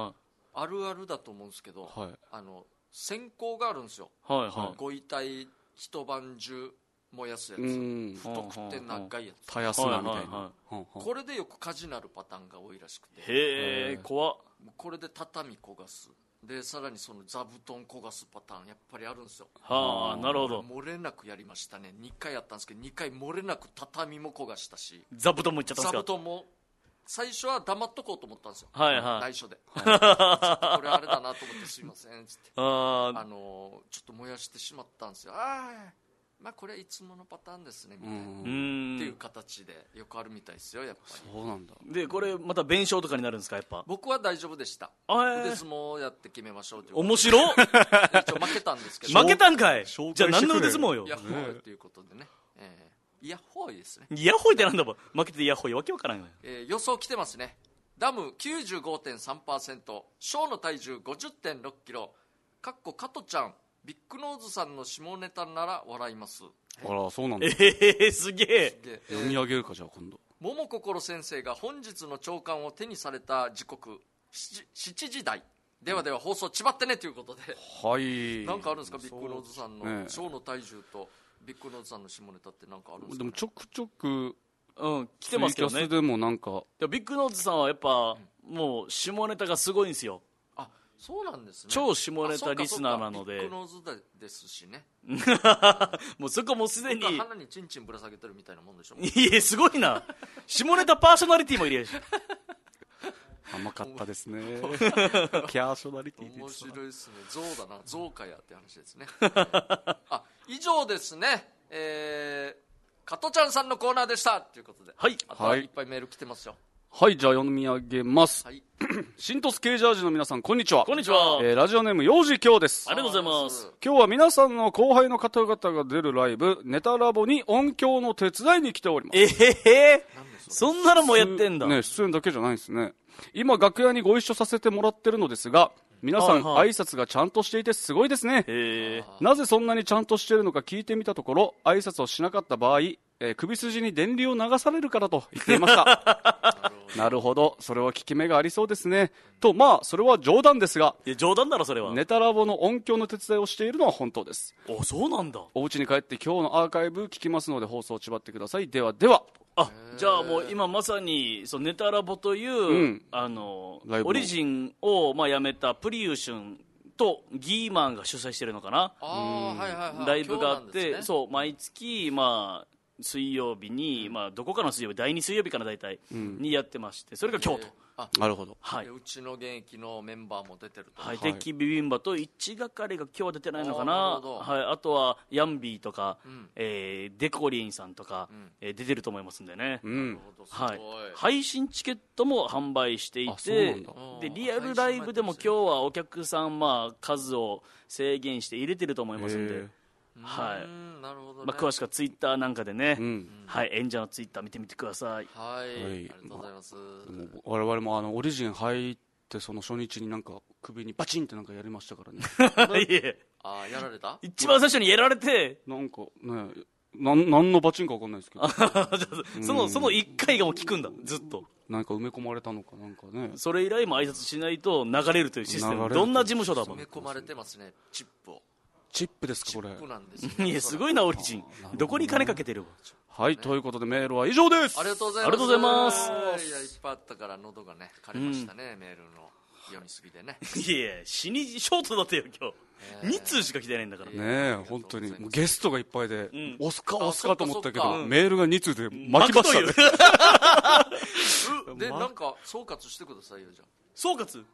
あるあるだと思うんですけど、線香があるんですよ。ご遺体一晩中燃やすやつ、太くて長いやつ、 たやすなみたいな、 これでよく火事なるパターンが多いらしくて、 へえ怖っ。 これで畳焦がすで、さらにその座布団焦がすパターンやっぱりあるんですよ。 はあ、なるほど。 漏れなくやりましたね。2回やったんですけど、2回漏れなく畳も焦がしたし、 座布団もいっちゃったんですか。 座布団も最初は黙っとこうと思ったんですよ、 はいはい、 内緒で、ちょっとこれあれだなと思ってすいませんっつってちょっと燃やしてしまったんですよ。まあこれはいつものパターンですねみたいなっていう形でよくあるみたいですよ、やっぱり。 そうなんだ。 でこれまた弁償とかになるんですか。やっぱ僕は大丈夫でした。腕相撲やって決めましょうっていう。 面白っ。 一応負けたんですけど。 負けたんかい。じゃあ何の腕相撲よ。 イヤッホーイということでね、イヤッホーイですね。 イヤッホーイってなんだもん。負けてイヤッホーイわけわからんよ。 予想来てますね。ダム 95.3%、 ショーの体重 50.6 キロ、かっこ加トちゃん、ビッグノーズさんの下ネタなら笑います。 あら、そうなんだ。 すげえ。 読み上げるか、じゃあ今度。 桃心先生が本日の朝刊を手にされた時刻 7時台。ではでは放送ちばってねということで、 はい。 なんかあるんですか、ビッグノーズさんのショーの体重とビッグノーズさんの下ネタってなんかあるんですか、ね。 でもちょくちょく来てますけどね。 でもなんかビッグノーズさんはやっぱ、もう下ネタがすごいんですよ。 あ、そうなんですね。 超下ネタリスナーなので。 ビッグノーズですしね。 もうそこもうすでに鼻にチンチンぶら下げてるみたいなもんでしょ。 いやすごいな。下ネタパーソナリティもいるやし。 甘かったですね。キャーショナリティ。 面白いですね。象だな、象かやって話ですね。以上ですね。加トちゃんさんのコーナーでしたということで、 はい、 あとはいっぱいメール来てますよ。 はい、じゃあ読み上げます。 はい、 新トスケージャージの皆さん、こんにちは。 こんにちは。 ラジオネーム幼児京です。 ありがとうございます。 今日は皆さんの後輩の方々が出るライブネタラボに音響の手伝いに来ております。 そんなのもやってんだね。出演だけじゃないですね。今楽屋にご一緒させてもらってるのですが、皆さん、挨拶がちゃんとしていてすごいですね。なぜそんなにちゃんとしているのか聞いてみたところ、挨拶をしなかった場合、首筋に電流を流されるからと言っていましたなるほど、それは効き目がありそうですねと。まあそれは冗談ですが、 いや冗談だろそれは。 ネタラボの音響の手伝いをしているのは本当です。 そうなんだ。 お家に帰って今日のアーカイブ聞きますので放送をちばってください。ではでは。 じゃあもう今まさにそのネタラボという、オリジンをやめたプリユーシュンとギーマンが主催してるのかな。ライブがあって、そう毎月水曜日に、どこかの水曜日、第2水曜日から大体にやってまして、それが京都。 なるほど。 はい。 うちの現役のメンバーも出てると。 はい。テッキビビンバと1係が今日は出てないのかな。はい。あとはヤンビーとか、デコリンさんとか、出てると思いますんでね。はい。配信チケットも販売していて、でリアルライブでも今日はお客さん数を制限して入れてると思いますんで。はい。 なるほどね。 詳しくはツイッターなんかでね、はい、演者のツイッター見てみてください。 はい、ありがとうございます。 我々もオリジン入ってその初日になんか首にバチンってなんかやりましたからね。 いえ。 やられた？ 一番最初にやられて、 なんかね、なんのバチンか分かんないですけど。 その1回がもう効くんだ、ずっと。 なんか埋め込まれたのかなんかね。 それ以来も挨拶しないと流れるというシステム。どんな事務所だもん。 埋め込まれてますね、チップを。 チップですかこれ。 チップなんですね。 いやすごいなオリジン。どこに金かけてるわ。 はい、ということでメールは以上です。 ありがとうございます。 ありがとうございます。 いやいっぱいあったから喉がね枯れましたね、メールの読みすぎでね。 いや死にショートだったよ今日。2通しか来てないんだから。 ねえ本当にもうゲストがいっぱいで、押すかと思ったけど、メールが2通で巻きましたね。 でなんか総括してくださいよじゃあ。 総括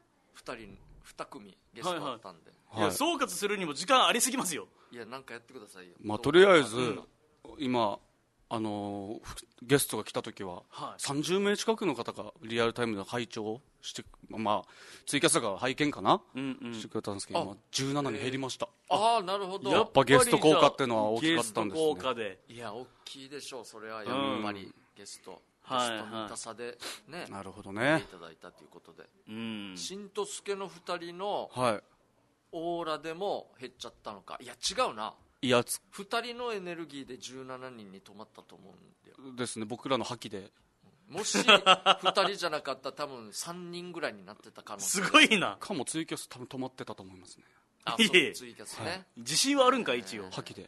2組ゲストあったんで。 いや総括するにも時間ありすぎますよ。 いやなんかやってくださいよ。 とりあえず今ゲストが来た時は30名近くの方がリアルタイムで拝聴してツイキャスが拝見かなしてくれたんですけど、今17に減りました。 なるほど。 やっぱゲスト効果っていうのは大きかったんですね。 ゲスト効果で。 いや大きいでしょうそれは。やっぱりゲスト見たさでね。 なるほどね。 いただいたということで、新とすけの2人のオーラでも減っちゃったのか。いや違うな。2人のエネルギーで17人に止まったと思うんだよですね。僕らの覇気でもし2人じゃなかったら多分3人ぐらいになってた可能性。 すごいな。 かもツイキャス多分止まってたと思いますね。 そうツイキャスね。 自信はあるんか一応。 覇気で。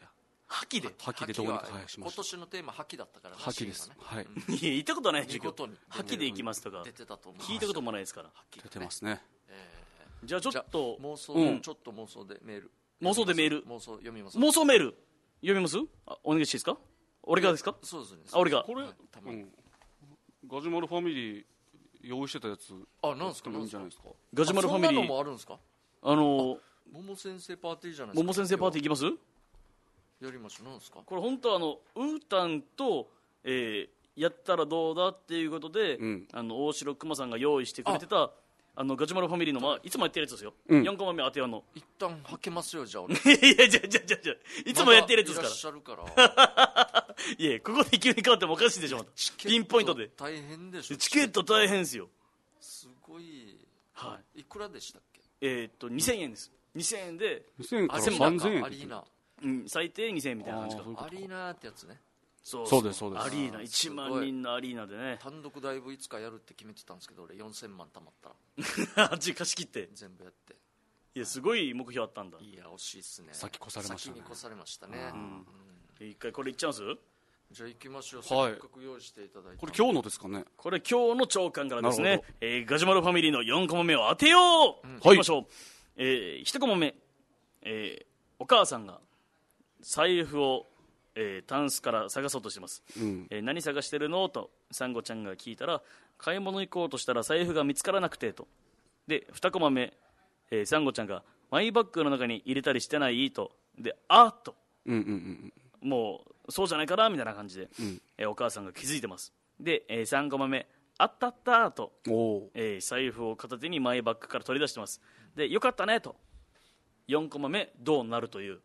覇気でどうにか返しました。 今年のテーマ覇気だったからね。 覇気です。はい。 いや言ったことないでしょ。 見事に覇気でいきますとか出てたと思う。 聞いたこともないですから。 出てますね。 じゃあちょっと妄想ちょっと妄想でメール。 妄想でメール。 妄想読みます。 妄想メール読みます？お願いしていいですか？俺がですか？ そうですね。 俺が。 これガジュマルファミリー用意してたやつ。 なんですか？ いいんじゃないですか？ ガジュマルファミリー。 そんなのもあるんですか？ 桃先生パーティーじゃないですか。 桃先生パーティー行きます？ やりましょう。なんですか？ これ本当はウータンと、やったらどうだっていうことで、大城熊さんが用意してくれてたガジュマルファミリーの、いつもやってるやつですよ、4コマ目当てようの。 一旦はけますよ、じゃあ俺。 いやじゃいつもやってるやつですから。 まだいらっしゃるからいやここで急に変わってもおかしいでしょ。またピンポイントで大変でしょ。 チケット大変ですよ。 すごい。 はい。 いくらでしたっけ ？2000円です。2000円で 2000円から3000円。 アリーナ。 最低2000円みたいな感じか。 アリーナってやつね。 そうです。 アリーナ1万人のアリーナでね。 単独ライブいつかやるって決めてたんですけど、俺4000万貯まったらあっち貸し切って全部やって。 いやすごい目標あったんだ。 いや惜しいっすね。 先越されましたね。 先に越されましたね。 一回これいっちゃうんす？ じゃあ行きましょう。せっかく用意していただいて。 これ今日のですかね？ これ今日の朝刊からですね。ガジュマルファミリーの4コマ目を当てよう。いきましょう。1コマ目、お母さんが財布をタンスから探そうとしてます、何探してるのとサンゴちゃんが聞いたら、買い物行こうとしたら財布が見つからなくてと。で2コマ目、サンゴちゃんがマイバッグの中に入れたりしてないと。でと、もうそうじゃないかなみたいな感じで、お母さんが気づいてます。で、3コマ目、あったったと、財布を片手にマイバッグから取り出してます。でよかったねと。4コマ目、どうなるという。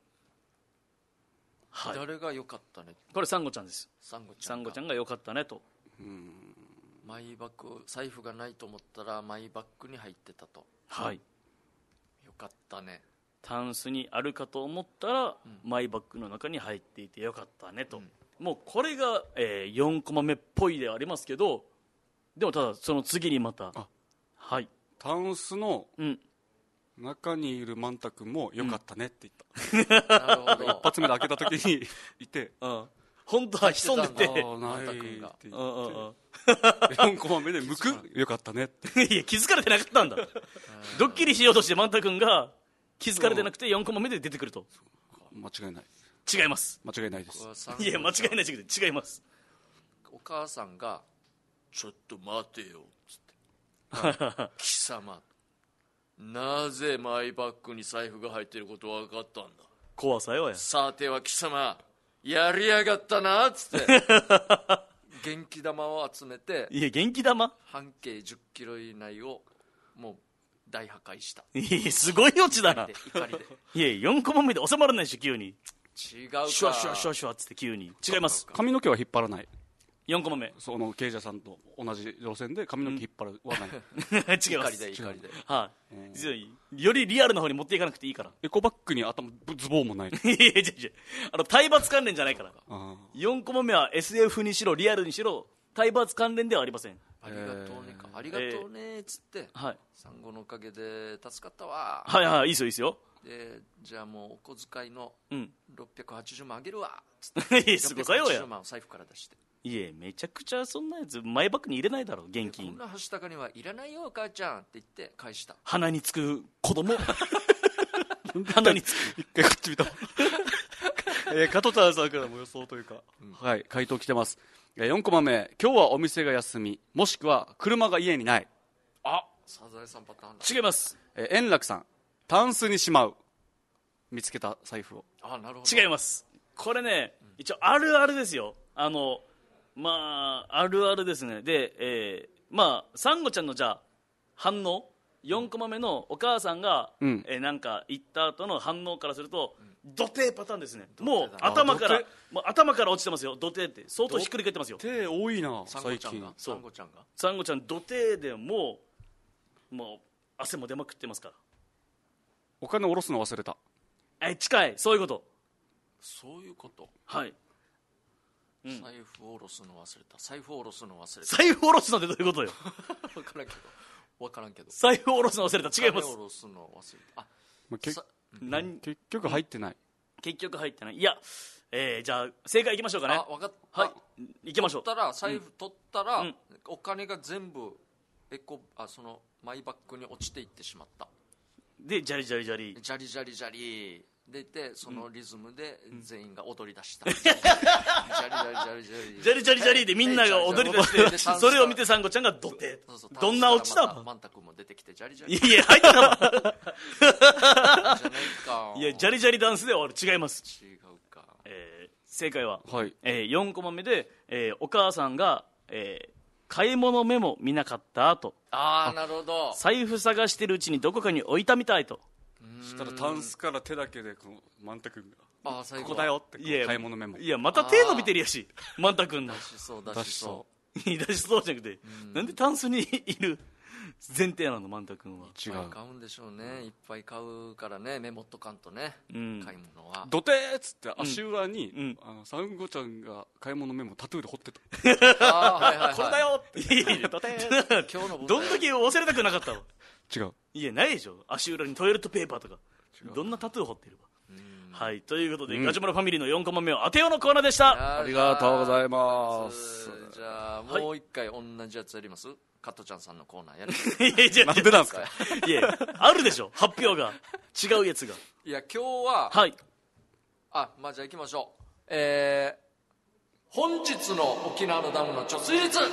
誰が良かったね？ これサンゴちゃんです。 サンゴちゃんが良かったねと。 マイバッグ、財布がないと思ったらマイバッグに入ってたと。 はい。 よかったね。 タンスにあるかと思ったら、マイバッグの中に入っていてよかったねと。もうこれが、4コマ目っぽいでありますけど、でもただその次にまた、はい。 タンスの中にいるマンタ君もよかったねって言った。 なるほど。 一発目で開けた時にいて、 本当は潜んでて、 マンタ君がって言って4コマ目で向くよかったねって。 いや気づかれてなかったんだ。ドッキリしようとしてマンタ君が気づかれてなくて4コマ目で出てくると。 間違いない。 違います。 間違いないです。 いや間違いないじゃなくて違います。 お母さんがちょっと待てよつって貴様なぜマイバッグに財布が入っていること分かったんだ。 怖さよや。 さては貴様やりやがったなっつって元気玉を集めて。 いや元気玉半径10キロ以内をもう大破壊した。 いやすごいオチだな。 怒りでいや4コマ目で収まらないでしょ急に。 違うか。 シュワシュワシュワシュワっつって急に。違います。 髪の毛は引っ張らない。 4コマ目、 その刑事さんと同じ路線で髪の毛引っ張るはない。 違います。 怒りで。 はい。よりリアルな方に持っていかなくていいから。 エコバッグに頭ズボンもない。 いや体罰関連じゃないから。4コマ目は SF にしろリアルにしろ体罰関連ではありません。 ありがとうねか。ありがとうねっつって、サンゴのおかげで助かったわ。 はいはい、いいですよいいですよ。 でじゃあもうお小遣いの680万あげるわっつって、すごさよや。 680万を財布から出して。 いえめちゃくちゃそんなやつマイバッグに入れないだろ現金。 こんなはしたかにはいらないよ母ちゃんって言って返した。 鼻につく子供鼻につく。 一回こっち見た。加藤田さんからも予想というか、はい、回答来てます。4コマ目、今日はお店が休みもしくは車が家にない。 サザエさんパターンだ。 違います。 円楽さん、タンスにしまう。見つけた財布を。 なるほど。 違います。これね、一応あるあるですよ。まああるあるですね。で、まあサンゴちゃんのじゃあ反応、4コマ目のお母さんが、なんか言った後の反応からすると、土手パターンですね。もう頭から落ちてますよ。土手って相当ひっくり返ってますよ。 手多いな最近。サンゴちゃんがサンゴちゃん土手でもう汗も出まくってますから。 お金下ろすの忘れた。 近い。そういうこと。 そういうこと。 はい。 財布下ろすの忘れた。財布下ろすの忘れた。 財布下ろすのってどういうことよ。 分からんけど。 財布下ろすの忘れた。違います。 財布下ろすの忘れた。 結局入ってない。 結局入ってない。いや、じゃあ正解いきましょうかね。 分かった。 はい、いきましょう。 財布取ったら、お金が全部そのマイバッグに落ちていってしまった。 でジャリジャリジャリジャリジャリジャリでいて、そのリズムで全員が踊り出した。ジャリジャリジャリジャリジャリジャリでみんなが踊り出して、それを見てサンゴちゃんがドテ。どんなオチだ。 マンタ君も出てきてジャリジャリ。 いや入ったわ。 じゃないか。 いやジャリジャリダンスで終わる。違います。 違うか。 正解は、 はい 4コマ目で、お母さんが、買い物メモ見なかったと。 なるほど。 財布探してるうちにどこかに置いたみたいと。 したらタンスから手だけでマンタ君がここだよって買い物メモ。 いやまた手伸びてるやし、マンタ君の出しそう出しそうじゃなくて、なんでタンスにいる前提なの。マンタ君は違う、買うんでしょうね。いっぱい買うからね、メモっとかんとね、買い物はドテーっつって足裏に、サンゴちゃんが買い物メモタトゥーで彫ってた。 これだよってドテー今日のどんだけ忘れたくなかったわ。 違う。 いやないでしょ、足裏にトイレットペーパーとかどんなタトゥー彫ってるわ。はい、ということで、ガチュマルファミリーの4コマ目を当てようのコーナーでした。 ありがとうございます。 じゃあもう一回同じやつやります。加トちゃんさんのコーナーやる。 なんでなんですか。 いやあるでしょ、発表が違うやつが。 いや今日ははい、 じゃあ行きましょう。本日の沖縄のダムの貯水率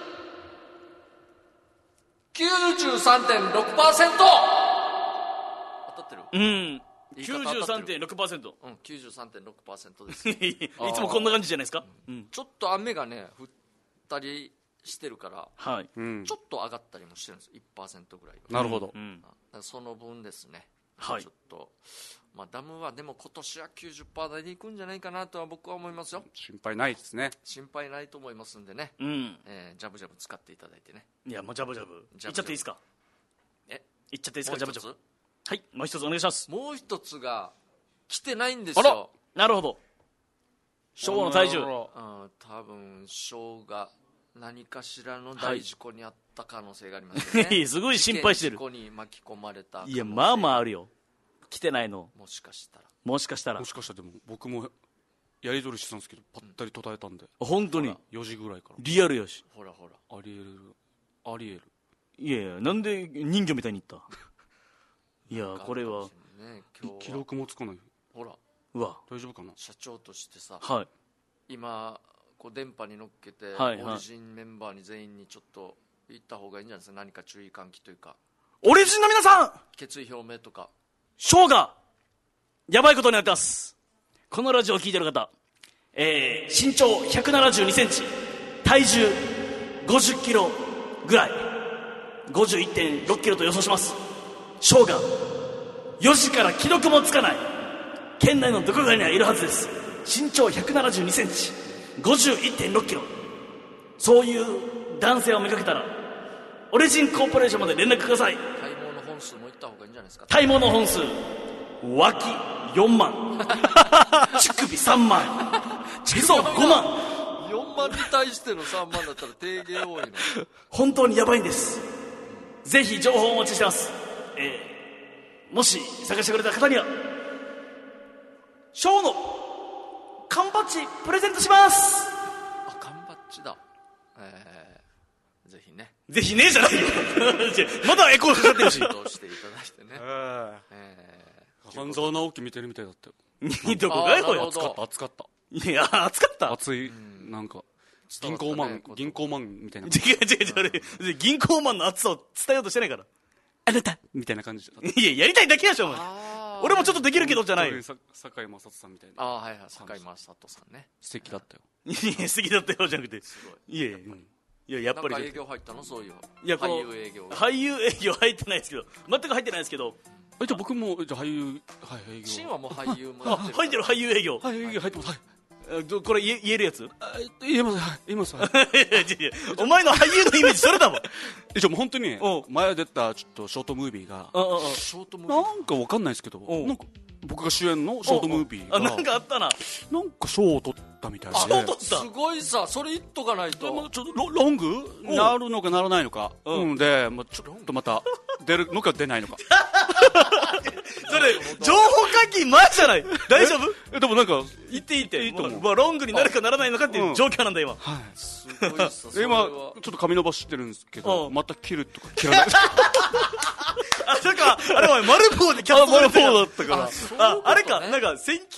93.6%。 当たってる。 93.6%。 93.6% です。 いつもこんな感じじゃないですか。 ちょっと雨がね降ったりしてるから、 はい、 ちょっと上がったりもしてるんです。 1% ぐらいは。 なるほど。 その分ですね、 はい、 ちょっとダムはでも今年は 90% 台でいくんじゃないかなとは僕は思いますよ。 心配ないですね。 心配ないと思いますんでね、ジャブジャブ使っていただいてね。 いやもうジャブジャブいっちゃっていいですか。いっちゃっていいですか。ジャブジャブ。はい、もう一つお願いします。 もう一つが来てないんですよ。 なるほど。ショーの体重、 多分ショーが何かしらの大事故にあった可能性がありますよね。 すごい心配してる。 事故に巻き込まれた。 いやまあまああるよ、来てないの。 もしかしたらでも僕もやり取りしてたんですけど、ぱったり途絶えたんで。 本当に 4時ぐらいからリアルやし。 ほらありえる。 いやなんで人魚みたいに言った。いやこれは記録もつかない。 ほらうわ大丈夫かな。 社長としてさ、 はい、 今電波に乗っけて、 はいはい、 オリジンメンバーに全員にちょっと言った方がいいんじゃないですか。何か注意喚起というか、 オリジンの皆さん決意表明とか。 ショーがやばいことになってます。このラジオを聞いてる方、身長172センチ、体重50キロぐらい、51.6 キロと予想します。ショーが4時から既読もつかない県内のどこかにはいるはずです。身長172センチ、51.6 キロ、そういう男性を見かけたらオリジンコーポレーションまで連絡ください。 体毛の本数も言った方がいいんじゃないですか。 体毛の本数、脇4万乳首3万へそ5万。 4万に対しての3万だったら定芸多いの。 本当にやばいんです。ぜひ情報をお待ちしてます。もし探してくれた方にはショーの缶バッジプレゼントします。 缶バッジだ。ぜひね。 ぜひねじゃないよまだエコーかかってるし。 どうしていただいてね。 半沢直樹見てるみたいだったよ。 どこがよ。 暑かった。 いや暑かった。 暑い。なんか銀行マンみたいな。 違う銀行マンの暑さを伝えようとしてないから。あなたみたいな感じ。 いややりたいだけやしょお前。俺もちょっとできるけどじゃないよ。 堺雅人さんみたいな。 はいはい、堺雅人さんね。 素敵だったよ。 いや素敵だったよじゃなくて、いややっぱりなんか営業入ったの。そういう俳優営業。俳優営業入ってないですけど、全く入ってないですけど。 じゃあ僕も俳優、はい、営業。 シンはもう俳優もやってる。 入ってる俳優営業。 はい、営業入ってます。はい。 これ言えるやつ？ 言えます。言えます。 お前の俳優のイメージそれだもん。 一応もう本当に前出たちょっとショートムービーがなんかわかんないですけど、なんか僕が主演のショートムービーがなんかあったな。 なんか賞を取ったみたいで。 賞取った。 すごいさ、それ言っとかないと。 ちょっとロングなるのかならないのか。でちょっとまた出るのか出ないのか。 それ情報解禁前じゃない。大丈夫？ でもなんか言っていいと思う。まあロングになるかならないのかっていう状況なんだ今。 はい。すごいっす。 今ちょっと髪伸ばしてるんですけど、また切るとか切らない。 あ、なんかあれは丸棒でキャット丸棒だったから。 あれか、なんか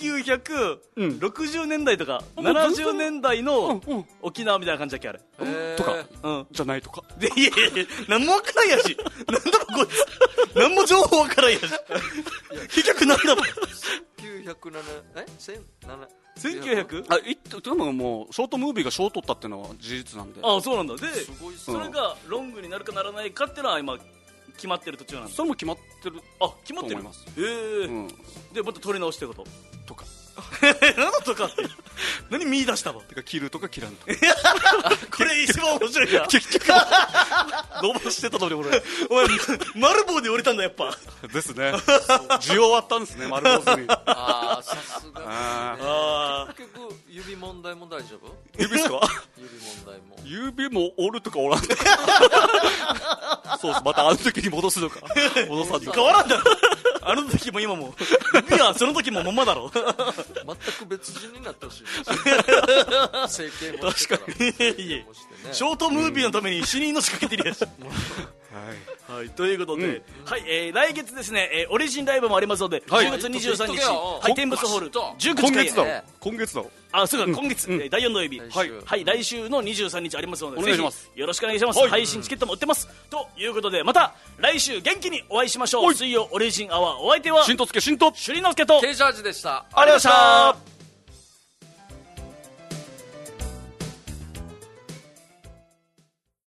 1960年代とか70年代の沖縄みたいな感じだっけあれ。 とかじゃないとか。 でいやいや何もわからんやし。なんだろこいつ。何も情報わからんやし。結局なんだろ。1900？ でももうショートムービーが賞を取ったっていうのは事実なんで。 あ、そうなんだ。でそれがロングになるかならないかっていうのは今決まってる途中なんだ。 それも決まってる。 あ、決まってる。 と思います。 でまた取り直してることとか。 何のとかって何見出したの？ てか切るとか切らんとか。 これ一番面白いや。 結局伸ばしてたのに俺。 お前丸棒で折れたんだやっぱ。 ですね。需要あったんですね、丸棒に。 ああ、さすが。結局指問題も大丈夫？ 指ですか？ 指問題も。 指も折るとか折らんとか。そうです。またあの時に戻すのか。戻さんとか。 変わらんだろ。あの時も今も。指はその時もまんまだろ。 全く別人になってほしい。整形もして確かに。いえ。ショートムービーのために死に命かけてるやつ。はい、ということで、はい、来月ですね、オリジンライブもありますので、10月23日、はい、天仏ホール19時開演。 今月だ。 あ、そうか、今月、第4土曜日、はい、来週の23日ありますので、 お願いします。 よろしくお願いします。配信チケットも売ってます。ということで、また来週元気にお会いしましょう。水曜オリジンアワー、お相手はしんとすけしんとしゅりのすけとケイジャージでした。 ありがとうございました。